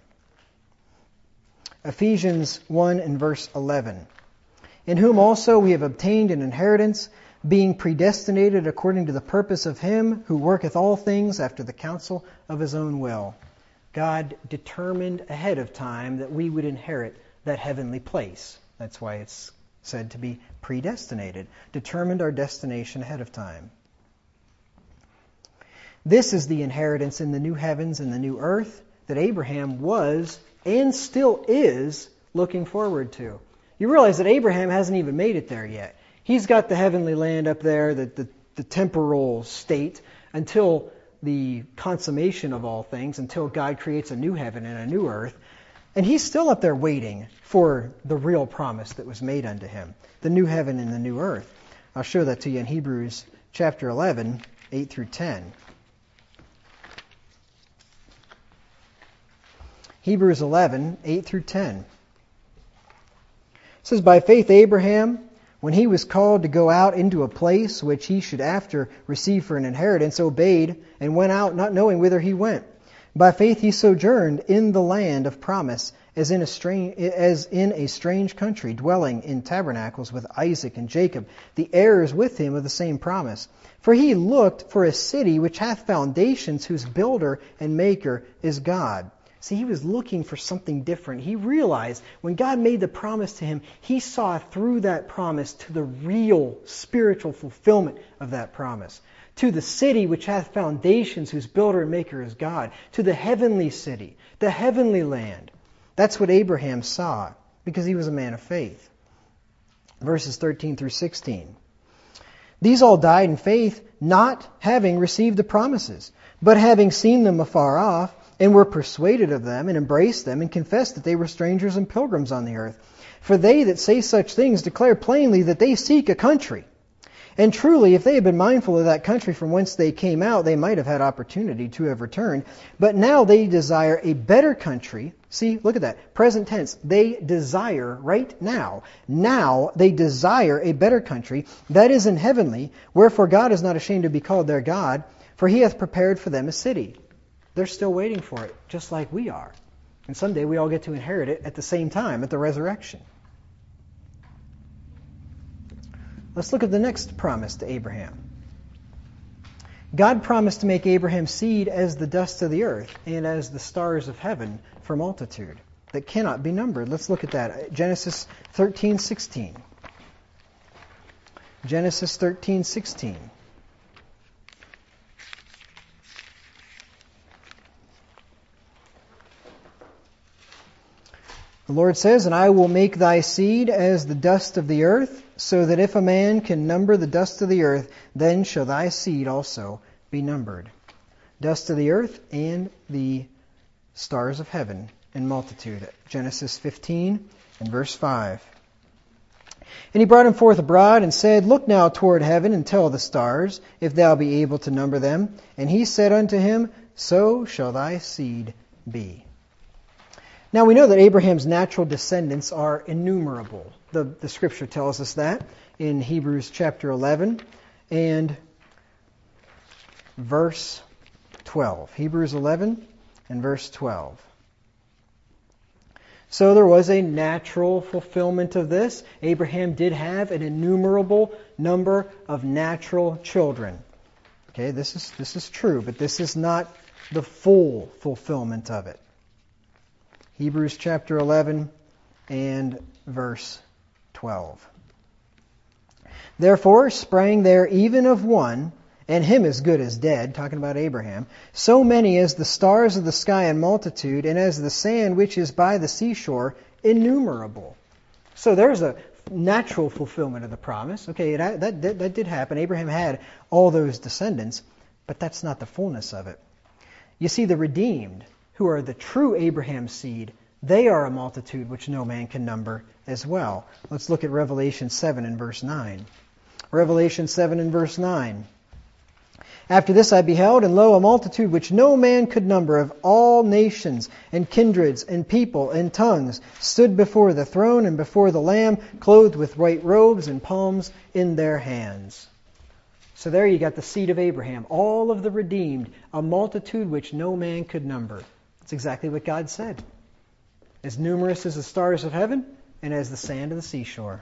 Ephesians one and verse eleven. In whom also we have obtained an inheritance, being predestinated according to the purpose of Him who worketh all things after the counsel of His own will. God determined ahead of time that we would inherit that heavenly place. That's why it's said to be predestinated, determined our destination ahead of time. This is the inheritance in the new heavens and the new earth that Abraham was and still is looking forward to. You realize that Abraham hasn't even made it there yet. He's got the heavenly land up there, the, the, the temporal state, until the consummation of all things, until God creates a new heaven and a new earth. And he's still up there waiting for the real promise that was made unto him, the new heaven and the new earth. I'll show that to you in Hebrews chapter eleven, eight through ten. Hebrews eleven, eight through ten. It says, by faith Abraham, when he was called to go out into a place which he should after receive for an inheritance, obeyed and went out not knowing whither he went. By faith he sojourned in the land of promise, as in a strange, as in a strange country, dwelling in tabernacles with Isaac and Jacob, the heirs with him of the same promise. For he looked for a city which hath foundations, whose builder and maker is God. See, he was looking for something different. He realized when God made the promise to him, he saw through that promise to the real spiritual fulfillment of that promise. To the city which hath foundations, whose builder and maker is God. To the heavenly city, the heavenly land. That's what Abraham saw, because he was a man of faith. Verses thirteen through sixteen. These all died in faith, not having received the promises, but having seen them afar off, and were persuaded of them, and embraced them, and confessed that they were strangers and pilgrims on the earth. For they that say such things declare plainly that they seek a country. And truly, if they had been mindful of that country from whence they came out, they might have had opportunity to have returned. But now they desire a better country. See, look at that. Present tense. They desire, right now. Now they desire a better country, that is in heavenly. Wherefore God is not ashamed to be called their God, for he hath prepared for them a city. They're still waiting for it, just like we are. And someday we all get to inherit it at the same time, at the resurrection. Let's look at the next promise to Abraham. God promised to make Abraham's seed as the dust of the earth and as the stars of heaven for multitude that cannot be numbered. Let's look at that. Genesis thirteen sixteen. Genesis thirteen sixteen. The Lord says, "And I will make thy seed as the dust of the earth, so that if a man can number the dust of the earth, then shall thy seed also be numbered." Dust of the earth and the stars of heaven in multitude. Genesis fifteen and verse five. "And he brought him forth abroad and said, Look now toward heaven and tell the stars, if thou be able to number them. And he said unto him, So shall thy seed be." Now we know that Abraham's natural descendants are innumerable. The, the scripture tells us that in Hebrews chapter eleven and verse twelve. Hebrews eleven and verse twelve. So there was a natural fulfillment of this. Abraham did have an innumerable number of natural children. Okay, this is this is true, but this is not the full fulfillment of it. Hebrews chapter eleven and verse twelve. "Therefore sprang there even of one, and him as good as dead," talking about Abraham, "so many as the stars of the sky in multitude, and as the sand which is by the seashore, innumerable." So there's a natural fulfillment of the promise. Okay, that, that, that did happen. Abraham had all those descendants, but that's not the fullness of it. You see, the redeemed, who are the true Abraham's seed, they are a multitude which no man can number as well. Let's look at Revelation seven and verse nine. Revelation seven and verse nine. "After this I beheld, and lo, a multitude which no man could number, of all nations and kindreds and people and tongues, stood before the throne and before the Lamb, clothed with white robes and palms in their hands." So there you got the seed of Abraham, all of the redeemed, a multitude which no man could number. That's exactly what God said. As numerous as the stars of heaven and as the sand of the seashore.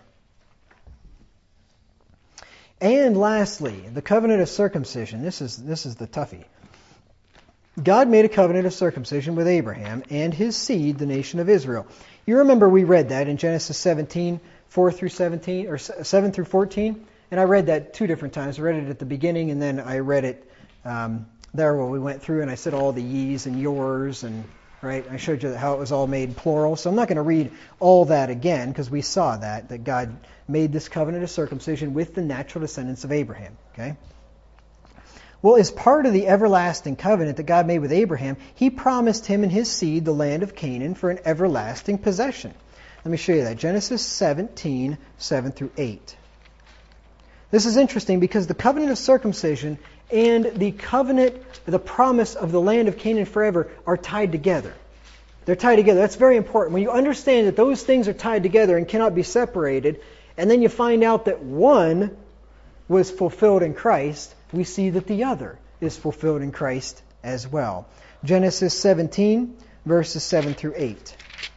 And lastly, the covenant of circumcision. This is this is the toughie. God made a covenant of circumcision with Abraham and his seed, the nation of Israel. You remember we read that in Genesis seventeen, four through seventeen, or seven through fourteen? And I read that two different times. I read it at the beginning, and then I read it um, there where we went through, and I said all the ye's and yours, and right. I showed you how it was all made plural. So I'm not going to read all that again, because we saw that that God made this covenant of circumcision with the natural descendants of Abraham. Okay. Well, as part of the everlasting covenant that God made with Abraham, He promised him and his seed the land of Canaan for an everlasting possession. Let me show you that. Genesis seventeen, seven through eight. This is interesting because the covenant of circumcision and the covenant, the promise of the land of Canaan forever are tied together. They're tied together. That's very important. When you understand that those things are tied together and cannot be separated, and then you find out that one was fulfilled in Christ, we see that the other is fulfilled in Christ as well. Genesis seventeen, verses seven through eight.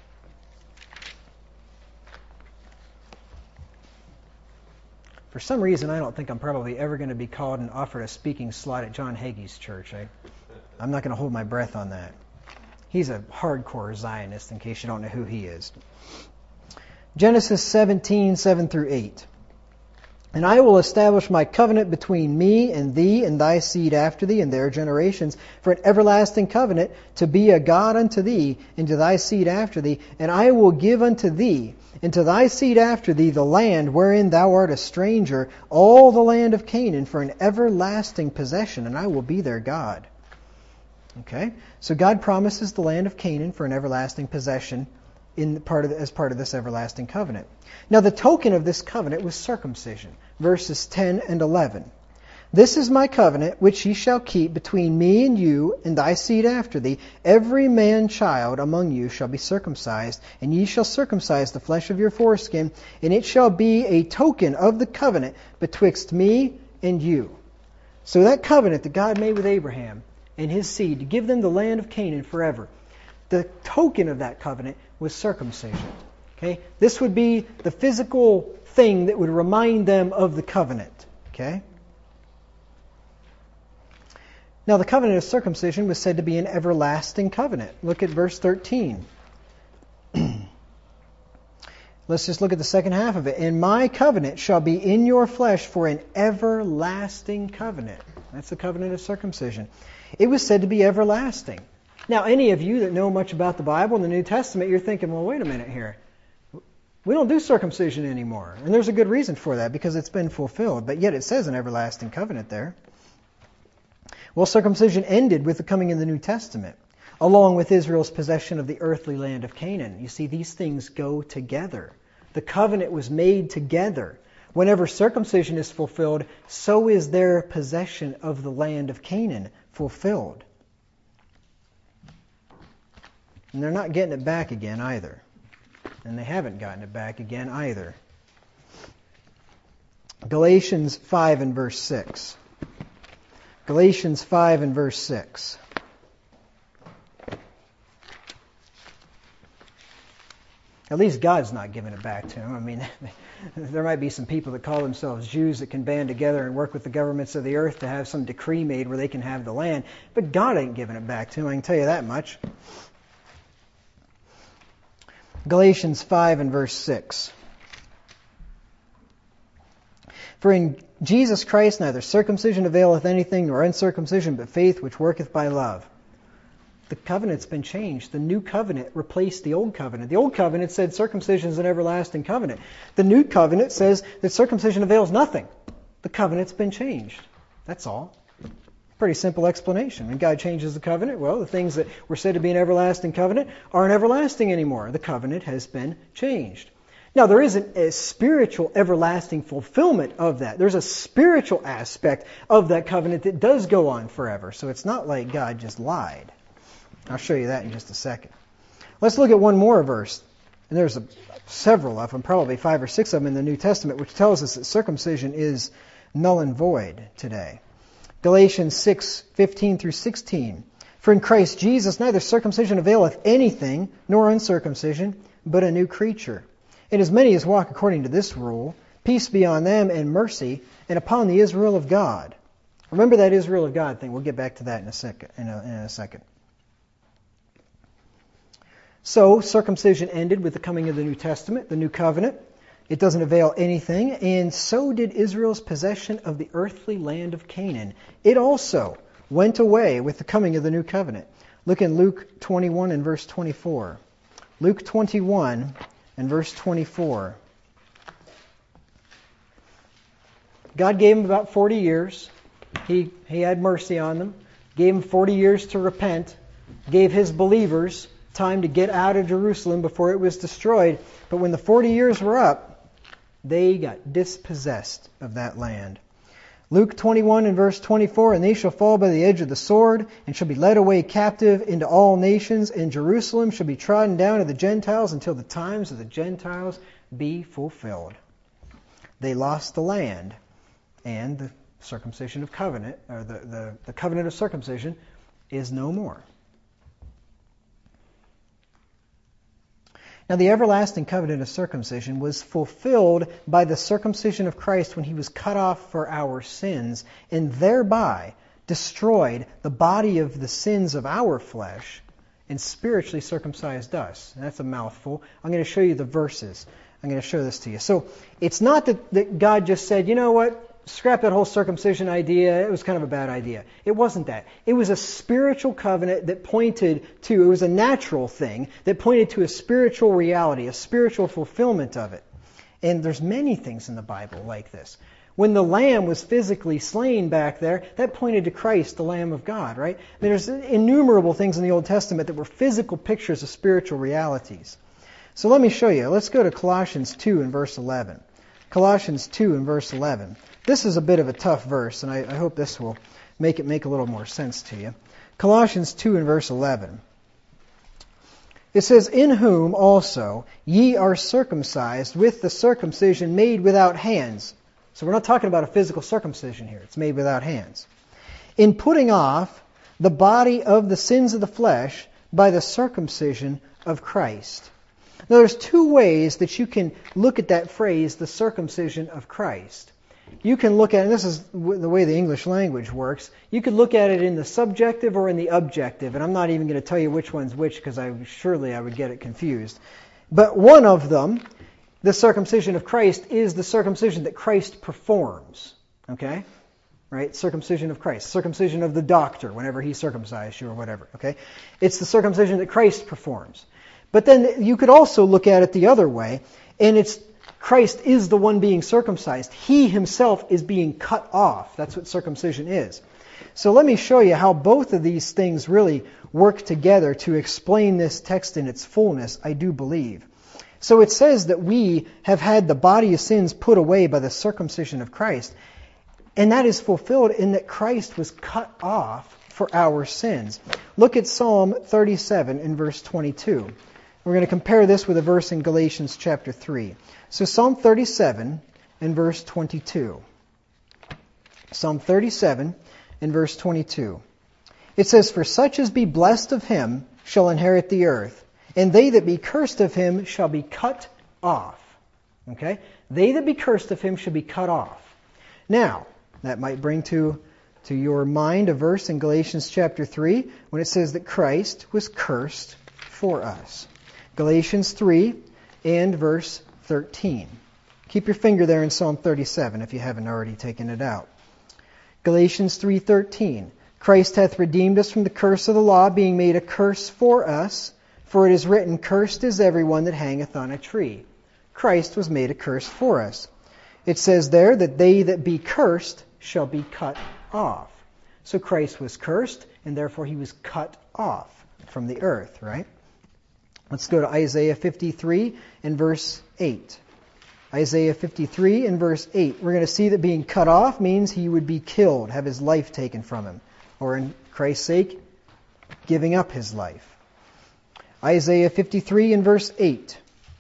For some reason, I don't think I'm probably ever going to be called and offered a speaking slot at John Hagee's church. I, I'm not going to hold my breath on that. He's a hardcore Zionist, in case you don't know who he is. Genesis seventeen, seven through eight. And I will establish my covenant between me and thee and thy seed after thee and their generations for an everlasting covenant to be a God unto thee and to thy seed after thee. And I will give unto thee and to thy seed after thee the land wherein thou art a stranger, all the land of Canaan for an everlasting possession, and I will be their God. Okay, so God promises the land of Canaan for an everlasting possession in part of, as part of this everlasting covenant. Now the token of this covenant was circumcision. Verses ten and eleven. This is my covenant which ye shall keep between me and you and thy seed after thee. Every man child among you shall be circumcised, and ye shall circumcise the flesh of your foreskin, and it shall be a token of the covenant betwixt me and you. So that covenant that God made with Abraham and his seed to give them the land of Canaan forever, the token of that covenant was circumcision. Okay? This would be the physical thing that would remind them of the covenant. Okay? Now the covenant of circumcision was said to be an everlasting covenant. Look at verse thirteen. Let's just look at the second half of it. And my covenant shall be in your flesh for an everlasting covenant. That's the covenant of circumcision. It was said to be everlasting. Now, any of you that know much about the Bible and the New Testament, you're thinking, well, wait a minute here. We don't do circumcision anymore. And there's a good reason for that, because it's been fulfilled. But yet it says an everlasting covenant there. Well, circumcision ended with the coming of the New Testament, along with Israel's possession of the earthly land of Canaan. You see, these things go together. The covenant was made together. Whenever circumcision is fulfilled, so is their possession of the land of Canaan fulfilled. And they're not getting it back again either. And they haven't gotten it back again either. Galatians five and verse six. Galatians five and verse six. At least God's not giving it back to them. I mean, there might be some people that call themselves Jews that can band together and work with the governments of the earth to have some decree made where they can have the land. But God ain't giving it back to them, I can tell you that much. Galatians five and verse six. For in Jesus Christ neither circumcision availeth anything, nor uncircumcision, but faith which worketh by love. The covenant's been changed. The new covenant replaced the old covenant. The old covenant said circumcision is an everlasting covenant. The new covenant says that circumcision avails nothing. The covenant's been changed. That's all. Pretty simple explanation. When God changes the covenant, well, the things that were said to be an everlasting covenant aren't everlasting anymore. The covenant has been changed. Now, there isn't a spiritual everlasting fulfillment of that. There's a spiritual aspect of that covenant that does go on forever. So it's not like God just lied. I'll show you that in just a second. Let's look at one more verse. And there's a, several of them, probably five or six of them in the New Testament, which tells us that circumcision is null and void today. Galatians six, fifteen through sixteen. For in Christ Jesus neither circumcision availeth anything, nor uncircumcision, but a new creature. And as many as walk according to this rule, peace be on them and mercy, and upon the Israel of God. Remember that Israel of God thing. We'll get back to that in a second. In a, in a second. So, circumcision ended with the coming of the New Testament, the New Covenant. It doesn't avail anything, and so did Israel's possession of the earthly land of Canaan. It also went away with the coming of the New Covenant. Look in Luke twenty-one and verse twenty-four. Luke twenty-one and verse twenty-four. God gave them about forty years. He, he had mercy on them. Gave them forty years to repent. Gave His believers time to get out of Jerusalem before it was destroyed. But when the forty years were up, they got dispossessed of that land. Luke twenty-one and verse twenty-four, and they shall fall by the edge of the sword, and shall be led away captive into all nations, and Jerusalem shall be trodden down of the Gentiles until the times of the Gentiles be fulfilled. They lost the land, and the circumcision of covenant, or the, the, the covenant of circumcision, is no more. Now, the everlasting covenant of circumcision was fulfilled by the circumcision of Christ when He was cut off for our sins, and thereby destroyed the body of the sins of our flesh and spiritually circumcised us. And that's a mouthful. I'm going to show you the verses. I'm going to show this to you. So it's not that, that God just said, you know what, scrap that whole circumcision idea. It was kind of a bad idea. It wasn't that. It was a spiritual covenant that pointed to, it was a natural thing that pointed to a spiritual reality, a spiritual fulfillment of it. And there's many things in the Bible like this. When the lamb was physically slain back there, that pointed to Christ, the Lamb of God, right? There's innumerable things in the Old Testament that were physical pictures of spiritual realities. So let me show you. Let's go to Colossians two and verse eleven. Colossians two and verse eleven. This is a bit of a tough verse, and I, I hope this will make it make a little more sense to you. Colossians two and verse eleven. It says, "In whom also ye are circumcised with the circumcision made without hands." So we're not talking about a physical circumcision here. It's made without hands. "In putting off the body of the sins of the flesh by the circumcision of Christ." Now there's two ways that you can look at that phrase, the circumcision of Christ. You can look at, and this is the way the English language works, you could look at it in the subjective or in the objective, and I'm not even going to tell you which one's which because I surely I would get it confused. But one of them, the circumcision of Christ, is the circumcision that Christ performs. Okay? Right? Circumcision of Christ. Circumcision of the doctor whenever he circumcised you or whatever. Okay? It's the circumcision that Christ performs. But then you could also look at it the other way, and it's Christ is the one being circumcised. He himself is being cut off. That's what circumcision is. So let me show you how both of these things really work together to explain this text in its fullness, I do believe. So it says that we have had the body of sins put away by the circumcision of Christ. And that is fulfilled in that Christ was cut off for our sins. Look at Psalm thirty-seven in verse twenty-two. We're going to compare this with a verse in Galatians chapter three. So Psalm thirty-seven in verse twenty-two. Psalm thirty-seven in verse twenty-two. It says, "For such as be blessed of him shall inherit the earth, and they that be cursed of him shall be cut off." Okay? They that be cursed of him shall be cut off. Now, that might bring to, to your mind a verse in Galatians chapter three when it says that Christ was cursed for us. Galatians three and verse thirteen. Keep your finger there in Psalm thirty-seven if you haven't already taken it out. Galatians three thirteen. "Christ hath redeemed us from the curse of the law, being made a curse for us. For it is written, Cursed is everyone that hangeth on a tree." Christ was made a curse for us. It says there that they that be cursed shall be cut off. So Christ was cursed, and therefore he was cut off from the earth, right? Let's go to Isaiah fifty-three and verse eight. Isaiah fifty-three and verse eight. We're going to see that being cut off means he would be killed, have his life taken from him. Or in Christ's sake, giving up his life. Isaiah fifty-three and verse eight.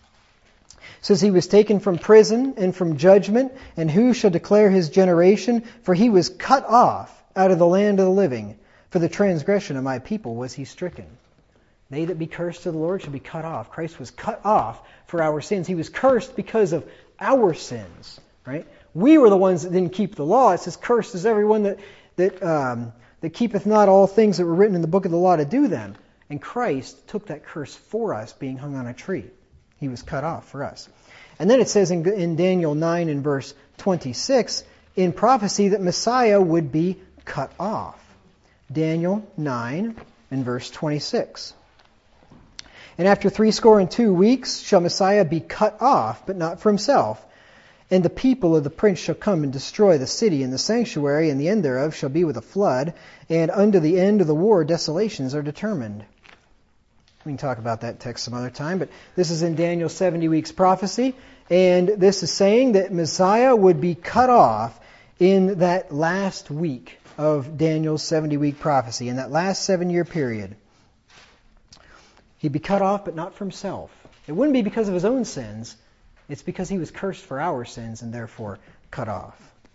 It says, "He was taken from prison and from judgment, and who shall declare his generation? For he was cut off out of the land of the living. For the transgression of my people was he stricken." They that be cursed of the Lord shall be cut off. Christ was cut off for our sins. He was cursed because of our sins, right? We were the ones that didn't keep the law. It says, "Cursed is everyone that that um, that keepeth not all things that were written in the book of the law to do them." And Christ took that curse for us, being hung on a tree. He was cut off for us. And then it says in, in Daniel nine and verse twenty-six, in prophecy that Messiah would be cut off. Daniel nine and verse twenty-six. "And after threescore and two weeks shall Messiah be cut off, but not for himself. And the people of the prince shall come and destroy the city and the sanctuary, and the end thereof shall be with a flood. And unto the end of the war desolations are determined." We can talk about that text some other time, but this is in Daniel's seventy weeks prophecy, and this is saying that Messiah would be cut off in that last week of Daniel's seventy week prophecy, in that last seven year period. He'd be cut off, but not for himself. It wouldn't be because of his own sins. It's because he was cursed for our sins and therefore cut off.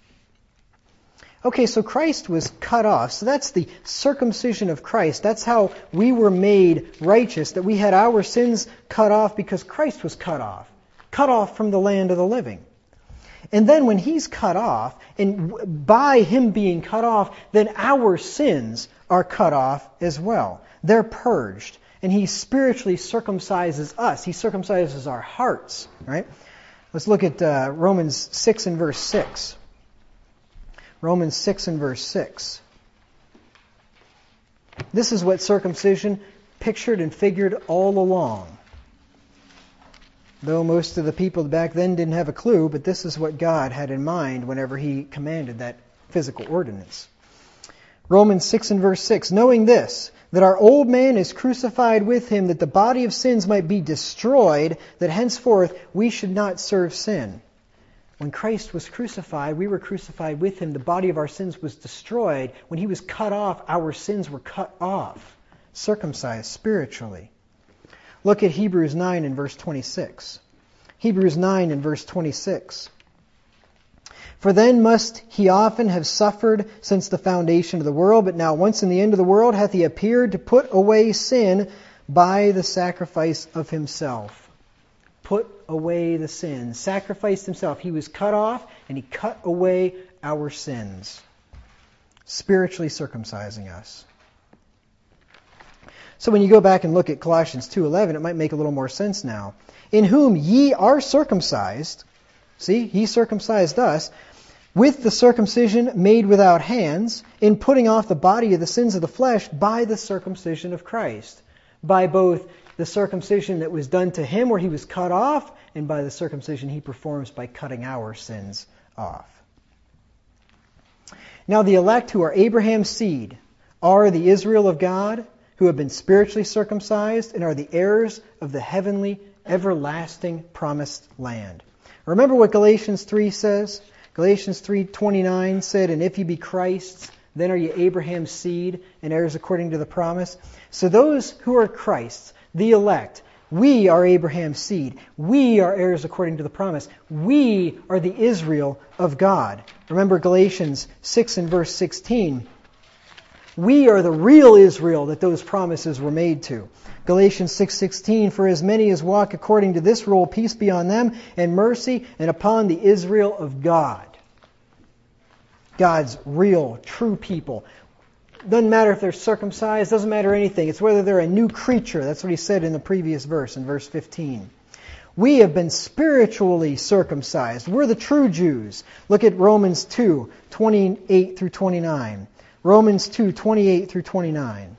Okay, so Christ was cut off. So that's the circumcision of Christ. That's how we were made righteous, that we had our sins cut off because Christ was cut off. Cut off from the land of the living. And then when he's cut off, and by him being cut off, then our sins are cut off as well. They're purged. and He spiritually circumcises us. He circumcises our hearts, right? Let's look at uh, Romans six and verse six. Romans six and verse six. This is what circumcision pictured and figured all along. Though most of the people back then didn't have a clue, but this is what God had in mind whenever He commanded that physical ordinance. Romans six and verse six, knowing this, that our old man is crucified with Him, that the body of sins might be destroyed, that henceforth we should not serve sin. When Christ was crucified, we were crucified with Him. The body of our sins was destroyed. When He was cut off, our sins were cut off, circumcised spiritually. Look at Hebrews nine and verse twenty-six. Hebrews nine and verse twenty-six. For then must He often have suffered since the foundation of the world, but now once in the end of the world hath He appeared to put away sin by the sacrifice of Himself. Put away the sin. Sacrificed Himself. He was cut off and He cut away our sins. Spiritually circumcising us. So when you go back and look at Colossians two eleven, it might make a little more sense now. In whom ye are circumcised, see, He circumcised us, with the circumcision made without hands, in putting off the body of the sins of the flesh by the circumcision of Christ. By both the circumcision that was done to Him where He was cut off, and by the circumcision He performs by cutting our sins off. Now the elect who are Abraham's seed are the Israel of God, who have been spiritually circumcised and are the heirs of the heavenly, everlasting, promised land. Remember what Galatians three says? Galatians three twenty-nine said, and if ye be Christ's, then are ye Abraham's seed and heirs according to the promise. So those who are Christ's, the elect, we are Abraham's seed. We are heirs according to the promise. We are the Israel of God. Remember Galatians six and verse sixteen. We are the real Israel that those promises were made to. Galatians six sixteen, for as many as walk according to this rule, peace be on them, and mercy, and upon the Israel of God. God's real, true people. Doesn't matter if they're circumcised, doesn't matter anything. It's whether they're a new creature. That's what he said in the previous verse, in verse fifteen. We have been spiritually circumcised. We're the true Jews. Look at Romans two, twenty-eight through twenty-nine. Romans two, twenty-eight through twenty-nine.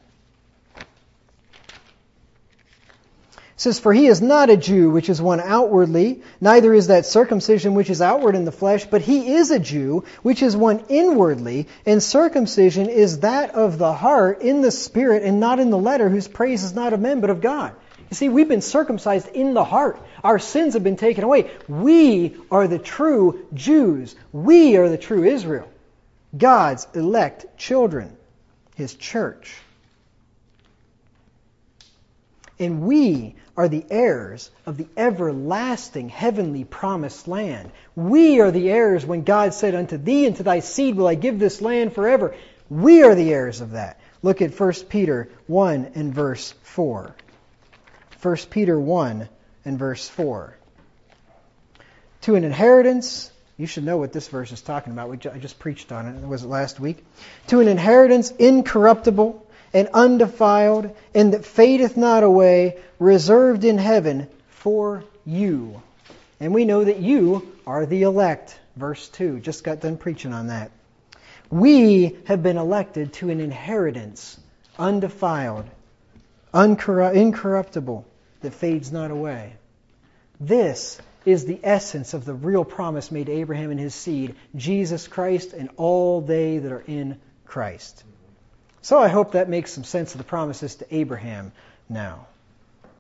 It says, for he is not a Jew, which is one outwardly, neither is that circumcision which is outward in the flesh, but he is a Jew, which is one inwardly, and circumcision is that of the heart, in the spirit, and not in the letter, whose praise is not of men, but of God. You see, we've been circumcised in the heart. Our sins have been taken away. We are the true Jews. We are the true Israel. God's elect children, His church. And we are the heirs of the everlasting heavenly promised land. We are the heirs when God said, unto thee and to thy seed will I give this land forever. We are the heirs of that. Look at First Peter one and verse four. First Peter one and verse four. To an inheritance, you should know what this verse is talking about. We, I just preached on it. Was it last week? To an inheritance incorruptible and undefiled, and that fadeth not away, reserved in heaven for you. And we know that you are the elect. Verse two. Just got done preaching on that. We have been elected to an inheritance, undefiled, uncorru- incorruptible, that fades not away. This is the essence of the real promise made to Abraham and his seed, Jesus Christ and all they that are in Christ. So I hope that makes some sense of the promises to Abraham now.